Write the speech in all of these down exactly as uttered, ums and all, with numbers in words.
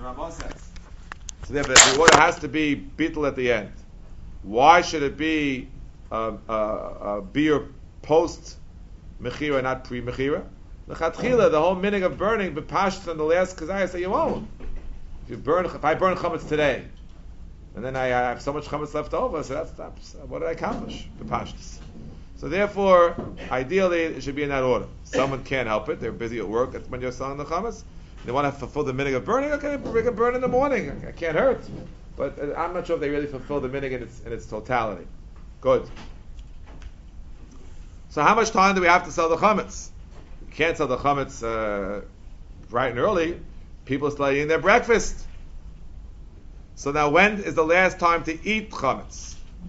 Ramah says. So therefore, the order has to be bittul at the end. Why should it be um, uh, uh, beer post mechira, not pre mechira? The chatchila, the whole minig of burning, bepashed on the last kazayah, say you won't. If you burn, if I burn chametz today, and then I, I have so much chametz left over, so that's, that's what did I accomplish? Bepashtus. So therefore, ideally, it should be in that order. Someone can't help it; they're busy at work when you're selling the chametz. They want to fulfill the minig of burning. Okay, we can burn in the morning. It can't hurt. But uh, I'm not sure if they really fulfill the minig in its in its totality. Good. So how much time do we have to sell the chametz? We can't sell the chametz uh, bright and early. People are still eating their breakfast. So now, when is the last time to eat chametz?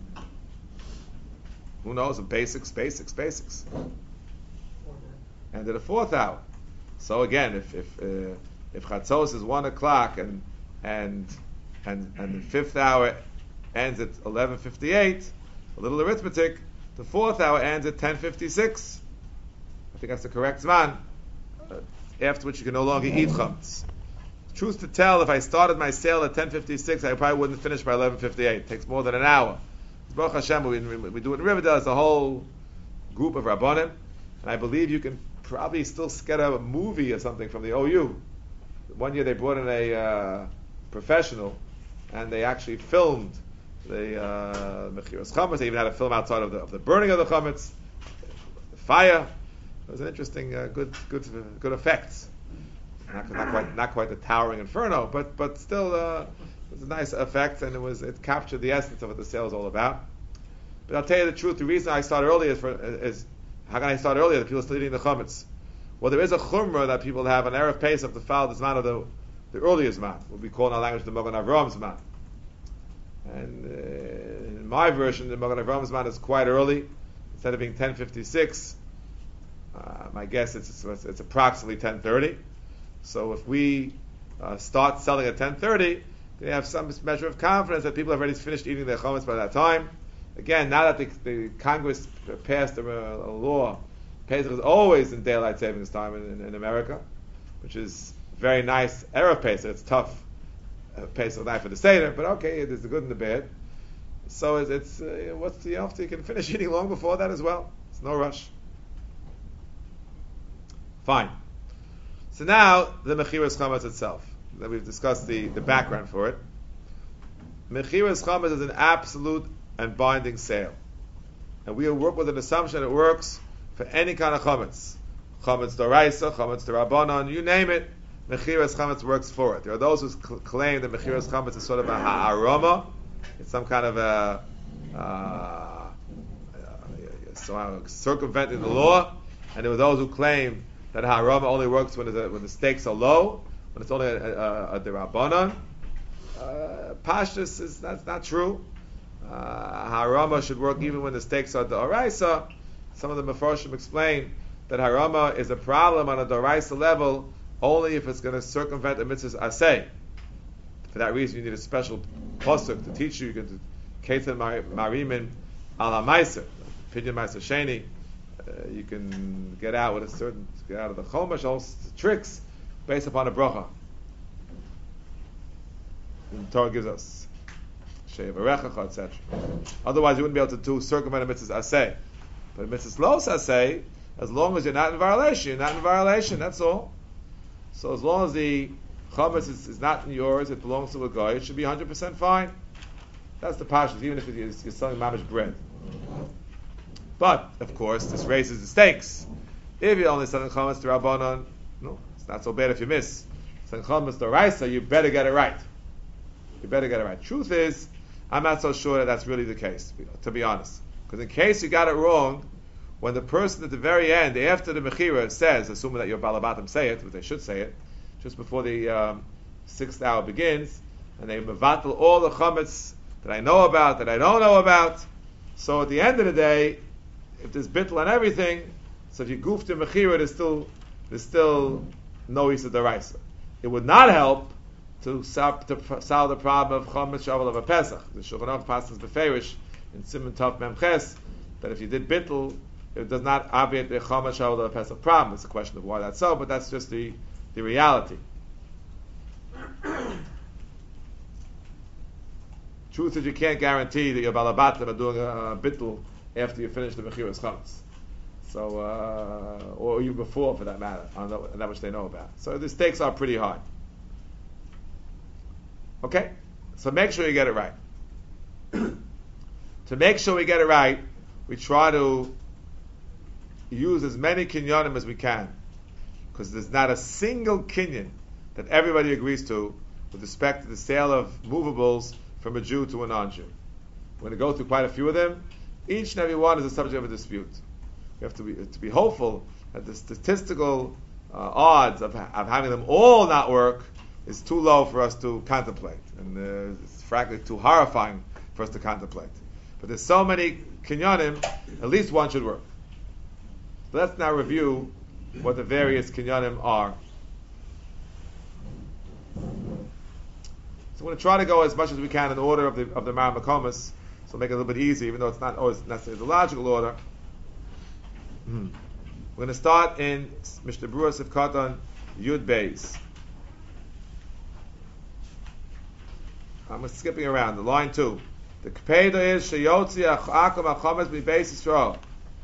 Who knows? Basics, basics, basics. And at the fourth hour. So again, if if uh, if chatzos is one o'clock and and and and the fifth hour ends at eleven fifty-eight, a little arithmetic, the fourth hour ends at ten fifty-six. I think that's the correct zman. Uh, after which you can no longer eat chametz. Truth to tell, if I started my sale at ten fifty-six, I probably wouldn't finish by eleven fifty-eight. It takes more than an hour. Baruch Hashem, we, we, we do it in Riverdale. It's a whole group of rabbanim, and I believe you can probably still get a movie or something from the O U. One year they brought in a uh, professional, and they actually filmed the uh, mechiras chametz. They even had a film outside of the of the burning of the chametz, the fire. It was an interesting, uh, good, good, good effects. Not, not quite, not quite the towering inferno, but but still, uh, it was a nice effect, and it was it captured the essence of what the sale is all about. But I'll tell you the truth. The reason I start early is, for, is how can I start earlier? The people are still eating the chametz. Well, there is a chumrah that people have an erev pesach to follow the zman of the the earlier zman, what we call in our language the Magen Avraham zman. And uh, in my version, the Magen Avraham zman is quite early. Instead of being ten fifty-six, uh, my guess is it's, it's approximately ten thirty. So if we uh, start selling at ten thirty, they have some measure of confidence that people have already finished eating their chametz by that time. Again, now that the, the Congress passed a, a law, Pesach is always in daylight savings time in, in, in America, which is very nice. Erev Pesach, it's tough. Uh, Pesach night for the Seder, but okay, there's the good and the bad. So it's, it's uh, what's the after you can finish eating long before that as well. It's no rush. Fine. So now, the Mechiras Chametz itself. That we've discussed the, the background for it. Mechiras Chametz is an absolute and binding sale. And we work with an assumption it works for any kind of Chametz. Chametz Doraisa, Chametz Darabanan, you name it, Mechiras Chametz works for it. There are those who cl- claim that Mechiras Chametz is sort of a ha'aroma. It's some kind of a, uh, uh, somehow circumventing the law. And there are those who claim that harama only works when, when the stakes are low, when it's only a, a, a derabanan. Uh, Pashtus is that's not true. Uh, harama should work even when the stakes are d'oraisa. Some of the mefarshim explain that harama is a problem on a d'oraisa level only if it's going to circumvent the mitzvahs aseh. For that reason, you need a special pasuk to teach you. You can ketan marimin ala meiser, pidyon meiser sheni. Uh, you can get out with a certain, get out of the chomash, all tricks based upon a bracha. And the Torah gives us shevarechacha, et cetera. Otherwise, you wouldn't be able to do circumvent a mitzvahs aseh. But a mitzvahs los aseh, as long as you're not in violation, you're not in violation. That's all. So as long as the chomash is, is not in yours, it belongs to a guy. It should be one hundred percent fine. That's the pashas, even if you're selling mamish bread. But, of course, this raises the stakes. If you're only selling chametz to Rabbanon, no, it's not so bad if you miss. Selling chametz to Raisa, you better get it right. You better get it right. Truth is, I'm not so sure that that's really the case, to be honest. Because in case you got it wrong, when the person at the very end, after the Mechira says, assuming that your Balabatim say it, but they should say it, just before the um, sixth hour begins, and they mevatel all the chametz that I know about, that I don't know about, so at the end of the day, if there's bittul on everything, so if you goof to mechira, there's still there's still no isa deraisa. It would not help to solve, to solve the problem of chametz shavel of a pesach. The Shulchan Aruch passes beferish in Siman Tov Memches that if you did bittul, it does not obviate the chametz shavel of a pesach problem. It's a question of why that's so, but that's just the the reality. Truth is, you can't guarantee that your balabatim are doing a, a bittul after you finish the mechiras chametz. So, uh, or even before, for that matter, on that, that which they know about. So the stakes are pretty high. Okay, so make sure you get it right. To make sure we get it right, we try to use as many kinyanim as we can, because there's not a single kinyan that everybody agrees to with respect to the sale of movables from a Jew to a non-Jew. We're going to go through quite a few of them. Each and every one is a subject of a dispute. We have to be to be hopeful that the statistical uh, odds of, of having them all not work is too low for us to contemplate, and uh, it's frankly too horrifying for us to contemplate. But there's so many kinyanim, at least one should work. So let's now review what the various kinyanim are. So we're going to try to go as much as we can in order of the of the Mar Makomas, so make it a little bit easier, even though it's not always necessarily the logical order. Hmm. We're going to start in Mishnah Berurah Sif Katan Yud Beis. I'm skipping around. The line two. The Kpeda is Sheyotzi Akum Achametz Mi Beis Yisrael.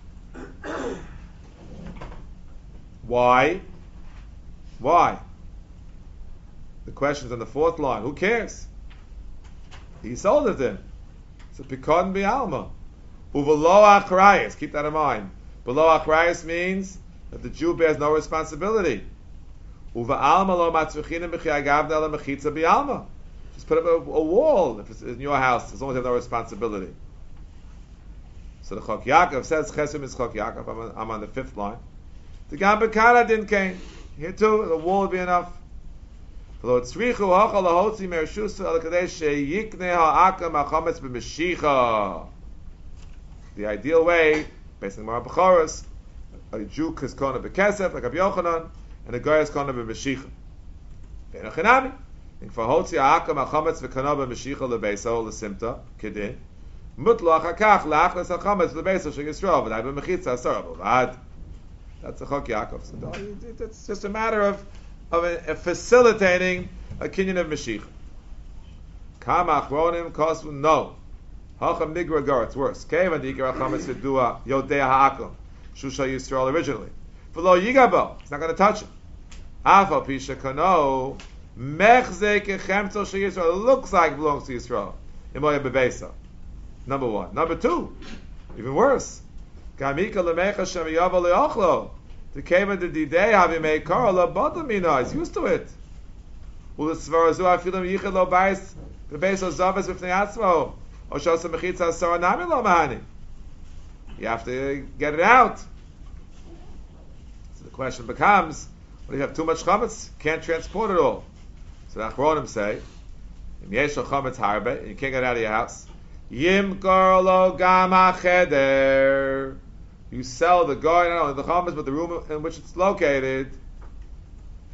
Why? Why? The question's on the fourth line. Who cares? He sold it then. It's a pikon bi'alma. Uvelo achrayis. Keep that in mind. Below achrayis means that the Jew bears no responsibility. Uva alma lo matzvechina b'chiagavna la mechitza bi'alma. Just put up a, a wall if it's in your house, as long as you have no responsibility. So the Chok Yaakov says, Chesum is Chok Yaakov. I'm on, I'm on the fifth line. The Gambekana didn't came. Here too, the wall would be enough. The ideal way, based on Gemara Bechoros, a Jew is kona b'kesef, like Rabbi Yochanan, and a guy is kona b'meshicha. Be'enochinami. And for hotzi ha'akam ha'chametz v'kana b'meshicha lebeso l'simta, kedin, mutloach ha'kach la'achles ha'chametz lebeso she'yisrael, v'nai b'mechitza asara b'vad. That's a Chok Yaakov. So it's just a matter of of a, a facilitating a kinyan of Mashiach. Kam achronim kosvu no. Hacham nigra gar, it's worse. Kevan dikar achametz v'dua yodei ha'akum. Shusha Yisrael originally. V'lo yigabo, it's not going to touch it. Afal pisha kano mechze kechemtzo she Yisrael. It looks like it belongs to Yisrael. Imoya bebeisa. Number one. Number two, even worse. Kamika lemecha shem yava leochlo. The kevan the didei have made karla badamina. He's used to it. Ul svarazu afilim yichad lo bais bebeis ozaves b'fnei atzmo. O shasa mechitza asara nami lo mahani. You have to get it out. So the question becomes, when you have too much chametz, can't transport it all. So the Achronim say, Im yesh chametz harbe, and you can't get it out of your house. Yim karlo gam hacheder. You sell the guy, not only the chametz, but the room in which it's located. The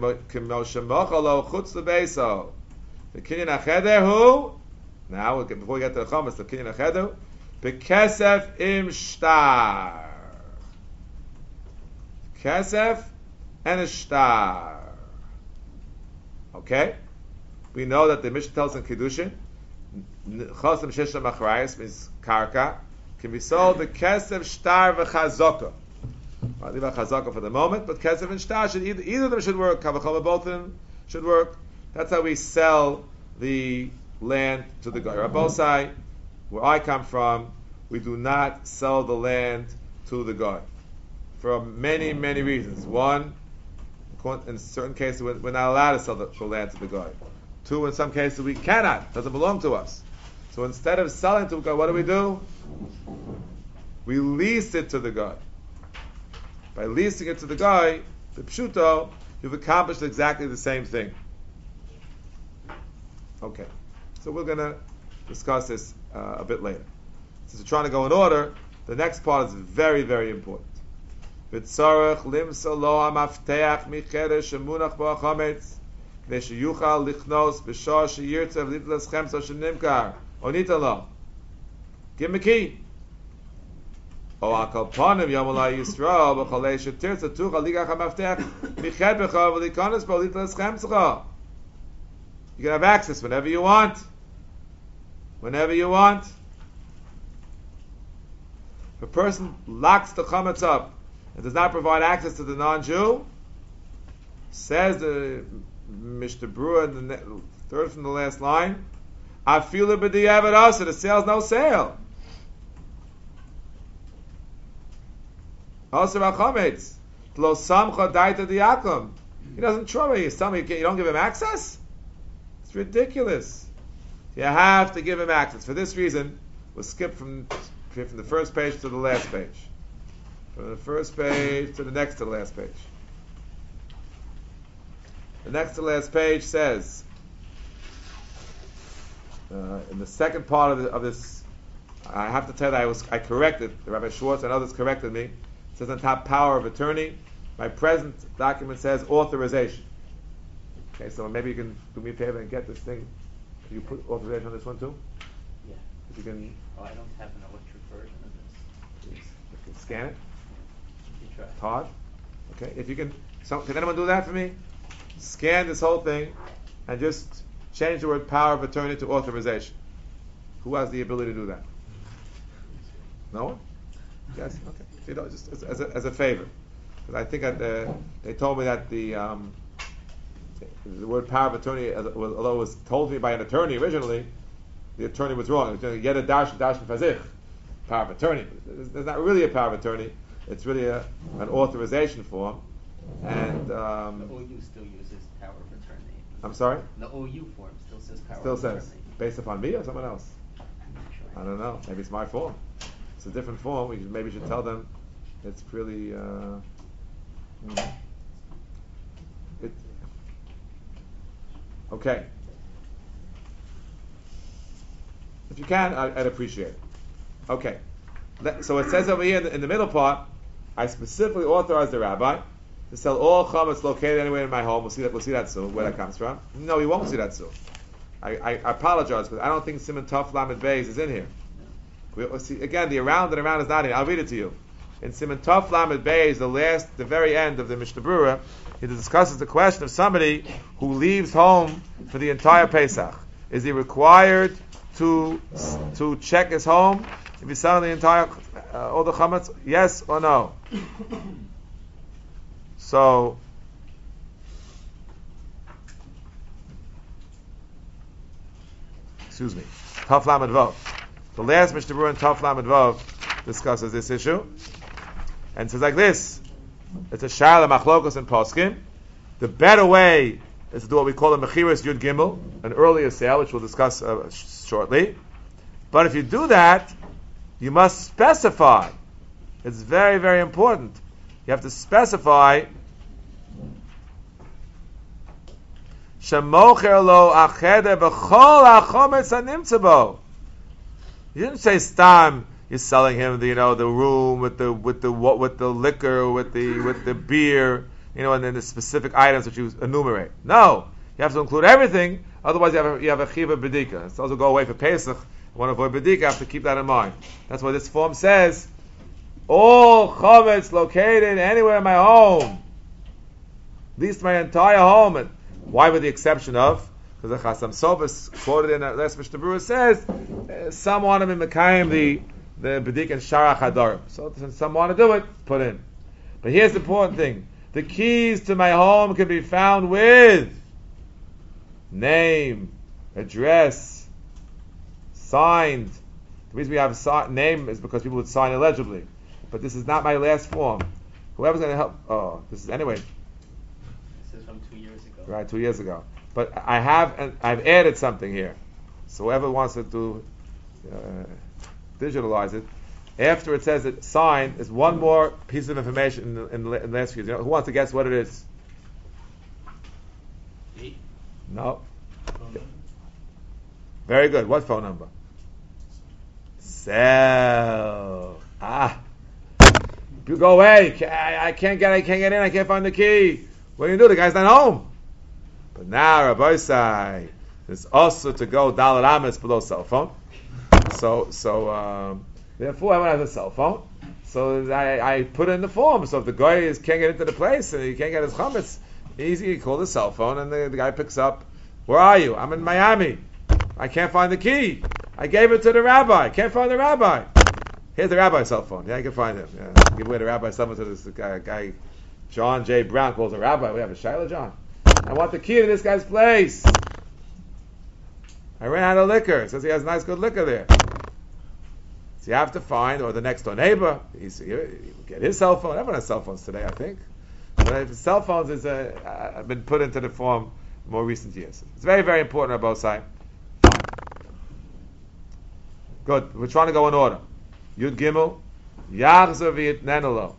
kinyan hacheder who? Now, before we get to the chametz, the kinyan hacheder, bekesef im shtar. Kesef and a shtar. Okay? We know that the Mishnah tells in Kiddushin, Chosim Shesha Machrayas means karka, can be sold the kesef, shtar, v'chazaka. I'll leave out chazaka for the moment, but kesef and shtar should either, either of them should work. Kavachoma, both of them should work. That's how we sell the land to the guy. Rabbosai, where I come from, we do not sell the land to the guy for many, many reasons. One, in certain cases, we're not allowed to sell the, the land to the guy. Two, in some cases, we cannot. It doesn't belong to us. So instead of selling to the guy, what do we do? We lease it to the guy. By leasing it to the guy, the pshuto, you've accomplished exactly the same thing. Okay. So we're going to discuss this uh, a bit later. Since we're trying to go in order, the next part is very, very important. V'tzarech limsa lo ha'mafteach micheres shemunach bo ha'chametz k'nei sheyuchal lichnos b'shah sheyirtzev litlas chemsa shenimkar onita lo. Give him a key. O akal panim yomolai Yisrael b'chalei shetirtza tuchal ligach ha'mafteach michet b'cha v'likonis bo litlas chemsa. You can have access whenever you want. whenever you want. If a person locks the chametz up and does not provide access to the non-Jew, says the Mishnah Berurah in the third from the last line, Afila b'diavad asa, the sale's no sale. Also chametz, lo samcha daita diakum. He doesn't trouble you. Somebody, you don't give him access? It's ridiculous. You have to give him access. For this reason, we'll skip from from the first page to the last page. From the first page to the next to the last page. The next to last page says, uh, in the second part of, the, of this, I have to tell you, I was I corrected, Rabbi Schwartz and others corrected me. It says on top, power of attorney. My present document says authorization. Okay, so maybe you can do me a favor and get this thing. Can you put authorization on this one too? Yeah. If you can. Oh, I don't have an electric version of this. You can scan it. You try. It's hard. Okay, if you can. So, can anyone do that for me? Scan this whole thing and just change the word power of attorney to authorization. Who has the ability to do that? No one? Yes? Okay. You know, just as, as, a, as a favor. Because I think uh, they told me that the um, the word power of attorney, although it was told to me by an attorney originally, the attorney was wrong. It was yet a dash, dash, fazich. Power of attorney. There's not really a power of attorney. It's really a, an authorization form. And um, the O U still uses power of attorney. I'm sorry? The O U form still says power Still of says. attorney. Based upon me or someone else? I'm not sure. I don't know. Maybe it's my form. It's a different form. We maybe should tell them it's really. Uh, it, okay. If you can, I, I'd appreciate it. Okay. Let, so it says over here in the, in the middle part, I specifically authorized the rabbi to sell all chametz located anywhere in my home. We'll see that. We'll see that soon. Where that comes from? No, we won't see that soon. I, I, I apologize, but I don't think Simon Tov Lamed Beis is in here. We, we'll see again. The around and around is not here. I'll read it to you. In Simon Tov Lamed Beis, the last, the very end of the Mishnah Berurah, he discusses the question of somebody who leaves home for the entire Pesach. Is he required to to check his home if he's selling the entire uh, all the chametz? Yes or no? So, excuse me, Tov Lamed Vav. The last Mishnah Berurah in Tov Lamed Vav discusses this issue and says like this: it's a shayla machlokos and poskim. The better way is to do what we call a mechiras yud gimel, an earlier sale, which we'll discuss uh, sh- shortly. But if you do that, you must specify. It's very, very important. You have to specify shemocher lo achede b'chol hachometz hanimtza bo. You didn't say stam. You're selling him the, you know, the room with the with the what with the liquor, with the with the beer, you know, and then the specific items that you enumerate. No, you have to include everything. Otherwise, you have a, you have a chiva bedika. It's also go away for Pesach. You want to avoid bedika. You have to keep that in mind. That's why this form says all chametz located anywhere in my home, at least my entire home. And why, with the exception of? Because the Chasam Sofer quoted in that last Mishnah Berurah says uh, some want to be mekayim the the bedik and sharach hadarim. So since some want to do it, put in. But here's the important thing: the keys to my home can be found with name, address, signed. The reason we have a si- name is because people would sign illegibly. But this is not my last form. Whoever's going to help. Oh, this is anyway. This is from two years ago. Right, two years ago. But I have, and I've added something here. So whoever wants to do, uh, digitalize it, after it says it signed, is one more piece of information in the, in the, in the last few. You know, who wants to guess what it is? Me? No. Very good. What phone number? Cell. Ah. You go away. I, I can't get. I can't get in. I can't find the key. What do you do? The guy's not home. But now, Rabbi Sai, it's also to go Dalet Ames below cell phone. So, so um, therefore, everyone has a cell phone. So I, I put in the form. So if the guy is, can't get into the place and he can't get his chametz, easy. He call the cell phone and the, the guy picks up. Where are you? I'm in Miami. I can't find the key. I gave it to the rabbi. Can't find the rabbi. Here's the rabbi's cell phone. Yeah, you can find him. Yeah. Give away the rabbi's cell phone to this guy, guy, John J. Brown, calls a rabbi. We have a Shiloh John. I want the key to this guy's place. I ran out of liquor. It says he has nice, good liquor there. So you have to find, or the next door neighbor. He's, he, he get his cell phone. Everyone has cell phones today, I think. But cell phones is uh, uh, been put into the form in more recent years. It's very, very important on both sides. Good. We're trying to go in order. Yud Gimel, Yachzer v'yitnenelo.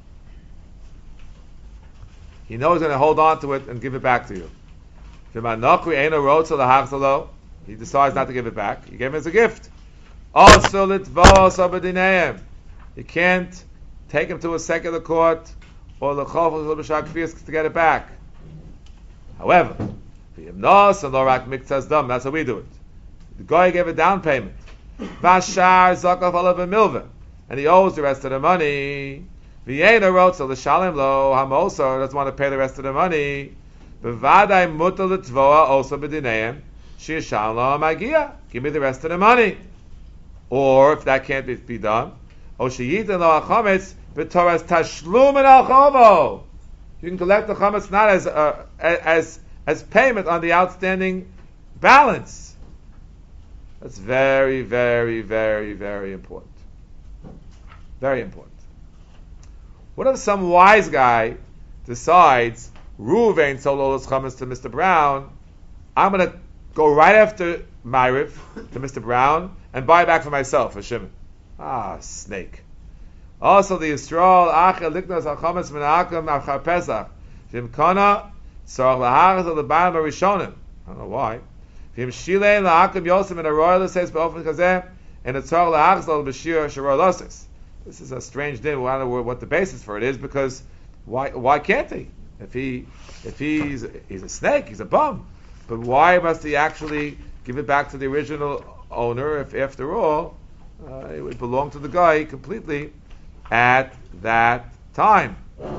He knows he's going to hold on to it and give it back to you. V'manokri eino rotzel lahachzelo. He decides not to give it back. You gave him as a gift. Also litvos abedineim. You can't take him to a secular court or l'chofel b'shak to get it back. However, v'yimnos and lorak miktzas dam. That's how we do it. The guy gave a down payment. Vashar zakaf alav milva, and he owes the rest of the money. V'yena rotzel l'shalem lo hamosar doesn't want to pay the rest of the money. B'vadai mutal l'tvoa also b'dineim sheyishalem lo hamagia. Give me the rest of the money. Or if that can't be, be done, o sheyitin lo hachametz b'toras tashlum and al you can collect the chametz not as uh, as as payment on the outstanding balance. That's very, very, very, very important. Very important. What if some wise guy decides, Ruvain sold all his chametz to Mister Brown, I'm going to go right after Ma'ariv to Mister Brown and buy it back for myself, for Shimon. Ah, snake. Also the Yisrael, Acha Liknos HaChametz Menachem Achar Pesach, Vim Kana, Tzarech Laharas Al Lebaim Arishonim. I don't know why. Vim Shilein La'akim Yosem and a royal says Be'ofen Kazeh, and a Tzarech Lahachas Al Bashir Shiror Loses. This is a strange din. We don't know what the basis for it is, because why why can't he? If he if he's he's a snake, he's a bum. But why must he actually give it back to the original owner if, after all, uh, it would belong to the guy completely at that time?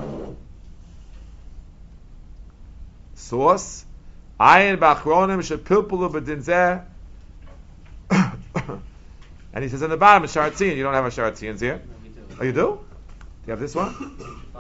Source: Ayin b'achronim shepilpulu b'dinzeh. And he says in the bottom, a sharatzian. You don't have a sharatzians here. Oh, you do? Do you have this one?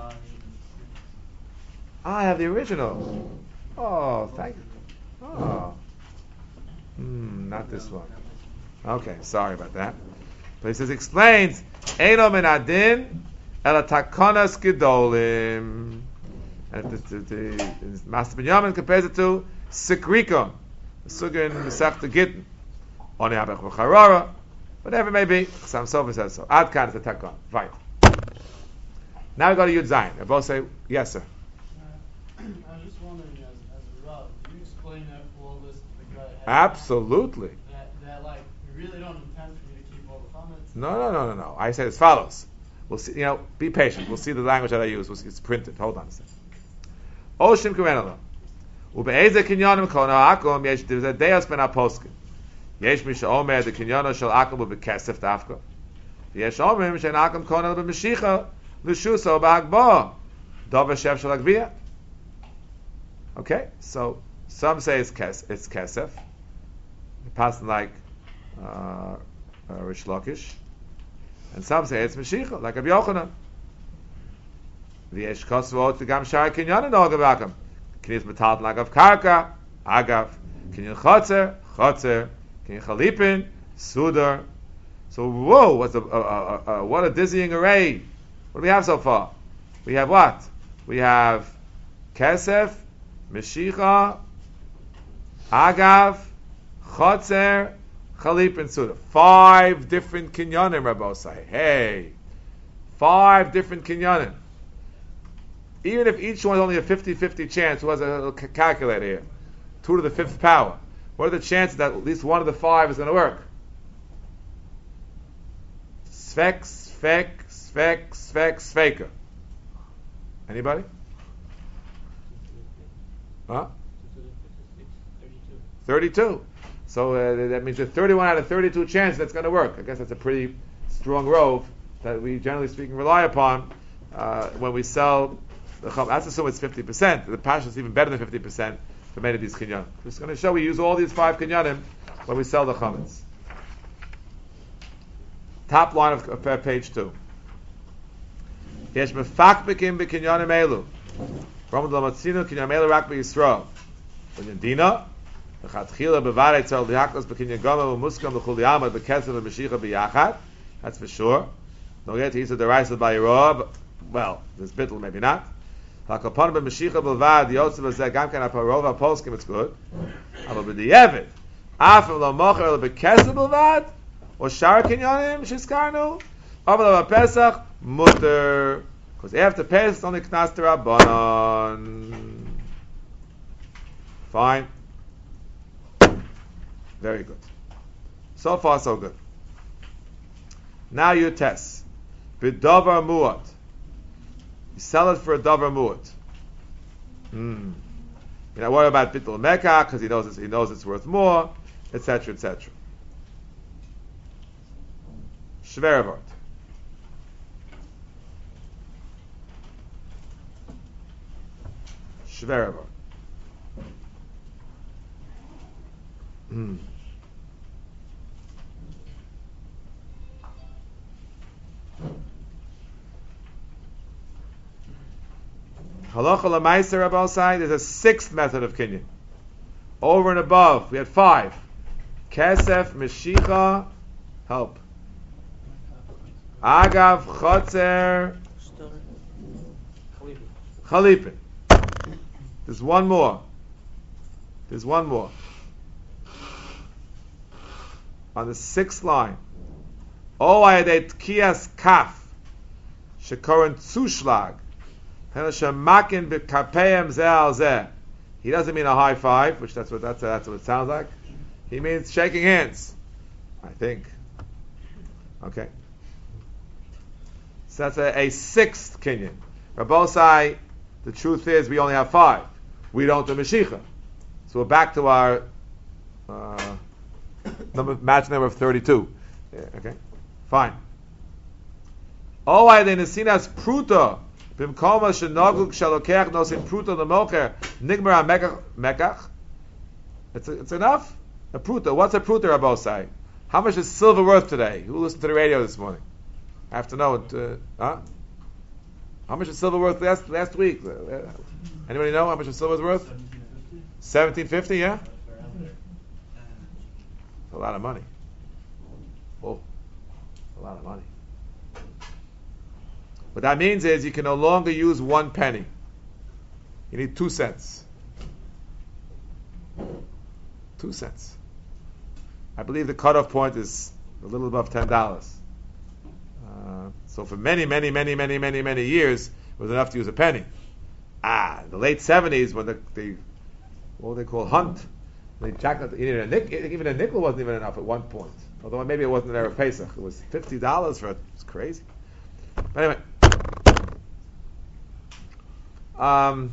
Ah, I have the original. Oh, thank you. Oh. Hmm, not this one. Okay, sorry about that. But he says, explains, Eino min adin, ela takonas gedolim. And the, the, the, the Master Binyamin compares it to Sikrikum, the Sugin Mesechta Gittin. Oni habech v'charara. Whatever it may be, Sam Sofer says so. Ad kan is the takon. Right. Now we go to Yud Zayin. They both say, yes, sir. Uh, I was just wondering, as, as a Rav, do you explain that all this to the guy? Absolutely. That, that, like, you really don't intend for me to keep all the comments? No, no, no, no, no. I say as follows. We'll see, you know, be patient. We'll see the language that I use. We'll see it's printed. Hold on a second. Oshim Kurenala. Ube'eze kinyanim kona akom yesh divzeh deos ben aposkin. Yesh misha omer the kinyano shel akom u'bekesef dafka. Yesh omer she'en akom kona u'bemeshicha l'shuso ba'agba. Dova shev shel agviyah. Okay, so some say it's kes, it's kesef. The person like uh, uh, Rish Lakish, and some say it's meshicha, like Rabbi Yochanan. V'yesh kosvot v'gam shari kinyanim no'agav akom. Kinyan metal lagav karka, agav. Kinyan chotzer, chotzer. Kinyan chalipin, sudar. So whoa, what's a, a, a, a, what a dizzying array! What do we have so far? We have what? We have kesef, meshicha, agav, chotzer, chalipin, sudar. Five different kinyanim, Rabbi say. Hey, five different kinyanim. Even if each one is only a fifty-fifty chance, who has a little calculator here? Two to the fifth power. What are the chances that at least one of the five is going to work? Svek, svek, svek, svek, sveka. Anybody? Huh? thirty-two. So uh, that means there's thirty-one out of thirty-two chances that's going to work. I guess that's a pretty strong rove that we, generally speaking, rely upon uh, when we sell the chum. Let's assume it's fifty percent. The pasha is even better than fifty percent for many of these kinyanim. Just going to show we use all these five kinyanim when we sell the chametz. top line of, of uh, page two. Yesh mefakbikim b'kinyanim elu. From the Lamatzinu kinyanim elu rak b'Yisrael. V'yendina, v'chatchila b'varei tzol b'yakos b'kinyan gomel v'muskam v'chul yamad b'kesev v'meshicha b'yachat. That's for sure. No yet he's a deraisa by Yerob. Well, this bittul maybe not. Hakapon b'meshicha b'vad yotzev v'zeh gam kan aparova poskim, it's good. Aber b'di'evid, afim lo mocher el b'kesev b'vad, or shar kinyanim shizkarnu, aber b'pesach mutter, because after Pesach it's only knas d'Rabbanan. Fine. Very good. So far, so good. Now you test. B'davar mu'at. You sell it for a davar mu'at. Hmm. You know, what about bittul mekach? Because he knows it's, he knows it's worth more, et cetera, et cetera. Shverevart. Shverevart. Hmm. Halacha l'maiser Rabbi side is a sixth method of kinyan. Over and above, we had five. Kesef, Meshicha, help. Agav, Chotzer, Chalipin. There's one more. There's one more. On the sixth line. O ayadet kias kaf, shekoren zuschlag. He doesn't mean a high five, which that's what that's, that's what it sounds like. He means shaking hands, I think. Okay. So that's a, a sixth kinyan. Rabbosai, the truth is we only have five. We don't do Meshicha. So we're back to our uh, number, match number of thirty-two. Yeah, okay. Fine. Oh, I then nesinas pruta. Bimkoma shenoguk shalokech nosin pruta lemocher nigmar mekach mekach. It's it's enough. A pruta. What's a pruta, Rabbosai? How much is silver worth today? Who listened to the radio this morning? I have to know it. Uh, huh? How much is silver worth last last week? Uh, anybody know how much is silver worth? Seventeen fifty. Yeah. A lot of money. Oh, a lot of money. What that means is you can no longer use one penny. You need two cents. Two cents. I believe the cutoff point is a little above ten dollars. Uh, so for many, many, many, many, many, many years, it was enough to use a penny. Ah, in the late seventies, when the, the what they call hunt, they jacked up, even a nickel, even a nickel wasn't even enough at one point. Although maybe it wasn't there of Pesach. It was fifty dollars for it. It's crazy. But anyway. Um,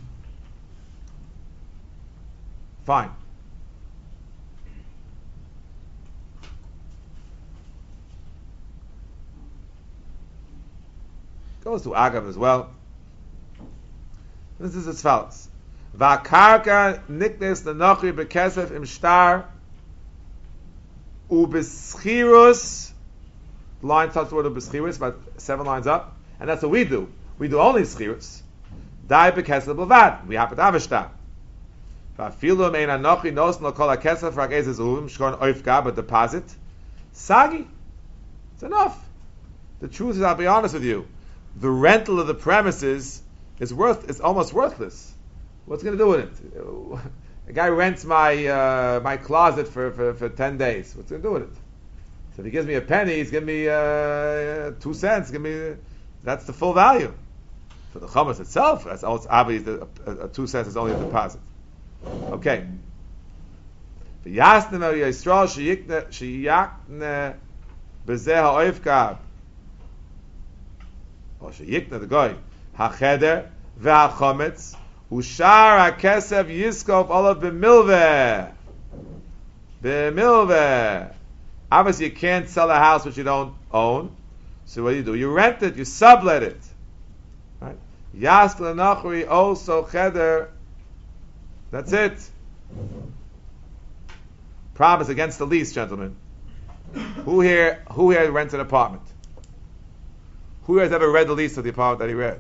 fine. Goes to Agav as well. This is as follows. Va'karka niknes l'nochri b'kesef im shtar u'beschirus. The line starts with word of beschirus, about seven lines up. And that's what we do. We do only schirus. Dai bekesef b'vad. We happen to have a shtar. Va'afilum ein anochi nos no kol ha'kesef rak ezes uvim shkon oifga, but deposit. Sagi. It's enough. The truth is, I'll be honest with you, the rental of the premises is worth, it's almost worthless. What's going to do with it? A guy rents my uh, my closet for, for, for ten days. What's he going to do with it? So if he gives me a penny, he's giving me uh, two cents. Give me, that's the full value. For the chametz itself, that's all. It's obviously a, a, a two cents is only a deposit. Okay. V'yasnem el Yisrael sheyikne bezeh ha'oifgab. Or sheyikne the guy ha'cheder ve'hachametz ushar ha'kesef yiskov olav b'milveh b'milveh. Obviously, you can't sell a house which you don't own. So what do you do? You rent it. You sublet it. Right? Yas l'nachri also cheder. That's it. Promise against the lease, gentlemen. Who here, who here rents an apartment? Who has ever read the lease of the apartment that he read?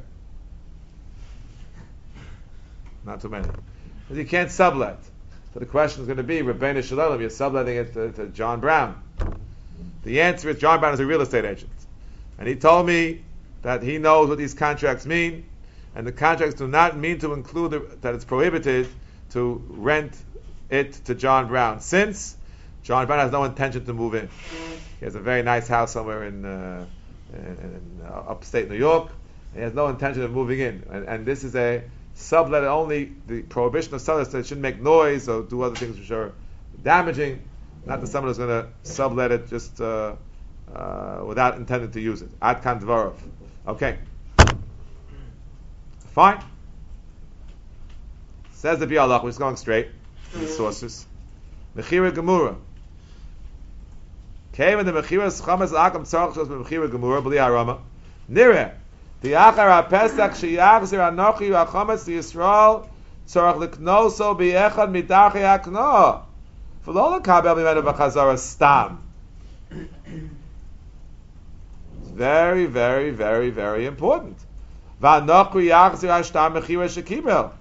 Not too many. Because you can't sublet. So the question is going to be, Rebbeinu Shalom, you're subletting it to, to John Brown. The answer is John Brown is a real estate agent. And he told me that he knows what these contracts mean, and the contracts do not mean to include the, that it's prohibited to rent it to John Brown, since John Brown has no intention to move in. He has a very nice house somewhere in, uh, in, in uh, upstate New York, and he has no intention of moving in. And, and this is a sublet only. The prohibition of sublet is that it shouldn't make noise or do other things which are damaging. Not that someone is going to sublet it just uh, uh, without intending to use it. Ad kan dvarav. Okay. Fine. Says the Bialach, we're just going straight to the sources. Mechira Gemura. Came in the Mechira Schamas Akam Tzarach Shos Mechira Gemura B'li Arama. Nire. The Achar HaPesach Sheyachzir Anochi HaChametz Yisrael Tzarach Liknoso B'Echad Midachi HaKnoah. V'lo L'Kabel Mimenu B'Chazara Stam. It's very, very, very, very important. V'Anochi Yachzir HaStam Mechira Shekibel.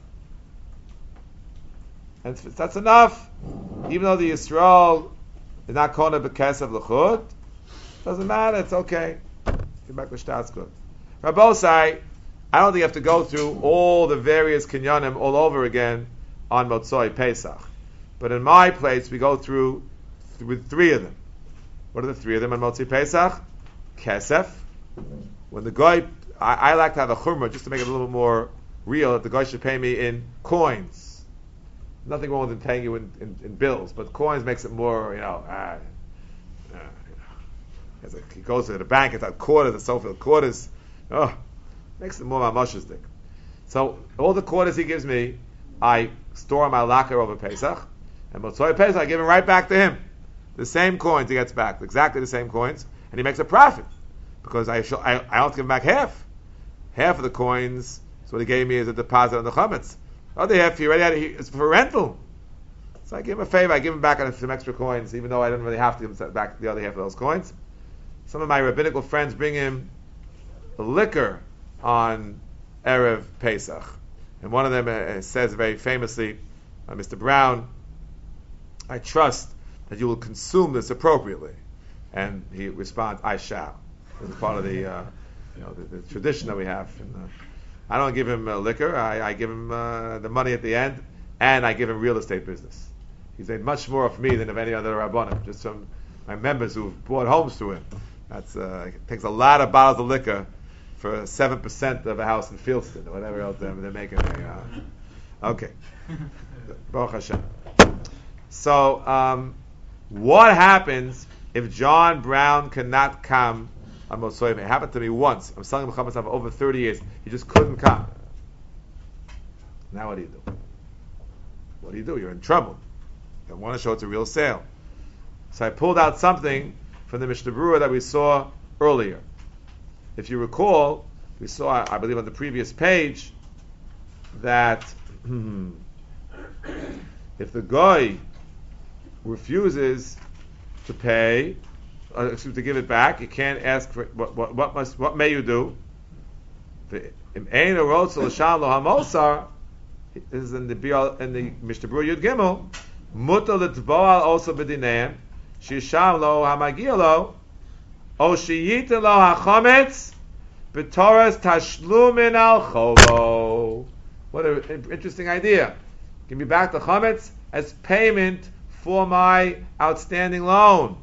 And that's enough. Even though the Yisrael is not kona b'kesef l'chud, doesn't matter. It's okay. Get back to shtat's good. Rabbosai, I don't think you have to go through all the various kinyanim all over again on Motzoi Pesach. But in my place, we go through th- with three of them. What are the three of them on Motzoi Pesach? Kesef. When the guy, I, I like to have a chumrah just to make it a little bit more real, that the guy should pay me in coins. Nothing wrong with him paying you in, in, in bills, but coins makes it more, you know, uh, uh, you know. As a, he goes to the bank, it's at quarters, it's so-called quarters. Oh, makes it more mamashizdik. So all the quarters he gives me, I store in my locker over Pesach, and Motzoi Pesach, I give him right back to him. The same coins he gets back, exactly the same coins, and he makes a profit, because I shall, I, I don't give him back half. Half of the coins, so what he gave me is a deposit on the chametz. Other half, he already had it, it's for rental. So I give him a favor, I give him back some extra coins, even though I didn't really have to give him back the other half of those coins. Some of my rabbinical friends bring him the liquor on Erev Pesach. And one of them uh, says very famously, uh, Mister Brown, I trust that you will consume this appropriately. And he responds, I shall. This is part of the, uh, you know, the, the tradition that we have. And, uh, I don't give him uh, liquor. I, I give him uh, the money at the end, and I give him real estate business. He's made much more of me than of any other rabbanim, just from my members who've bought homes through him. That's uh, it takes a lot of bottles of liquor for seven percent of a house in Fieldston or whatever else they're, they're making. There. Uh, okay, Baruch Hashem. So, um, what happens if John Brown cannot come? It happened to me once. I'm selling Muhammad for over thirty years. He just couldn't come. Now what do you do? What do you do? You're in trouble. You want to show it's a real sale. So I pulled out something from the Mishnah Berurah that we saw earlier. If you recall, we saw, I believe on the previous page, that if the guy refuses to pay, Uh, excuse, to give it back, you can't ask for what. What, what must? What may you do? This is in the in the Mishnah Berurah Yud Gimel. Mutar l'tboal also b'dineim shisham lo hamagia lo o sheyita lo hachametz b'toras tashlumin al cholo. What an interesting idea! Give me back the chametz as payment for my outstanding loan.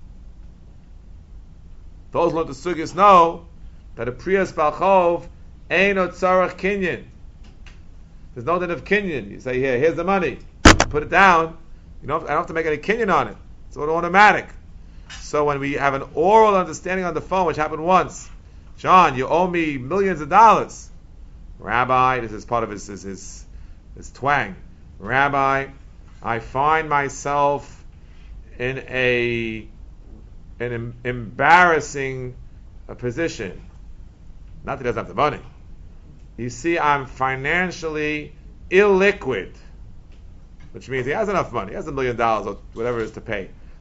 Those who learn the sugis know that a priyas balchov ain't no tzarech kinyan. There's no din of kinyan. You say, here, here's the money. Put it down. You don't. I don't have to make any kinyan on it. It's all automatic. So when we have an oral understanding on the phone, which happened once, John, you owe me millions of dollars. Rabbi, this is part of his his his, his twang. Rabbi, I find myself in a an em- embarrassing uh, position. Not that he doesn't have the money. You see, I'm financially illiquid, which means he has enough money. He has a million dollars or whatever it is to pay.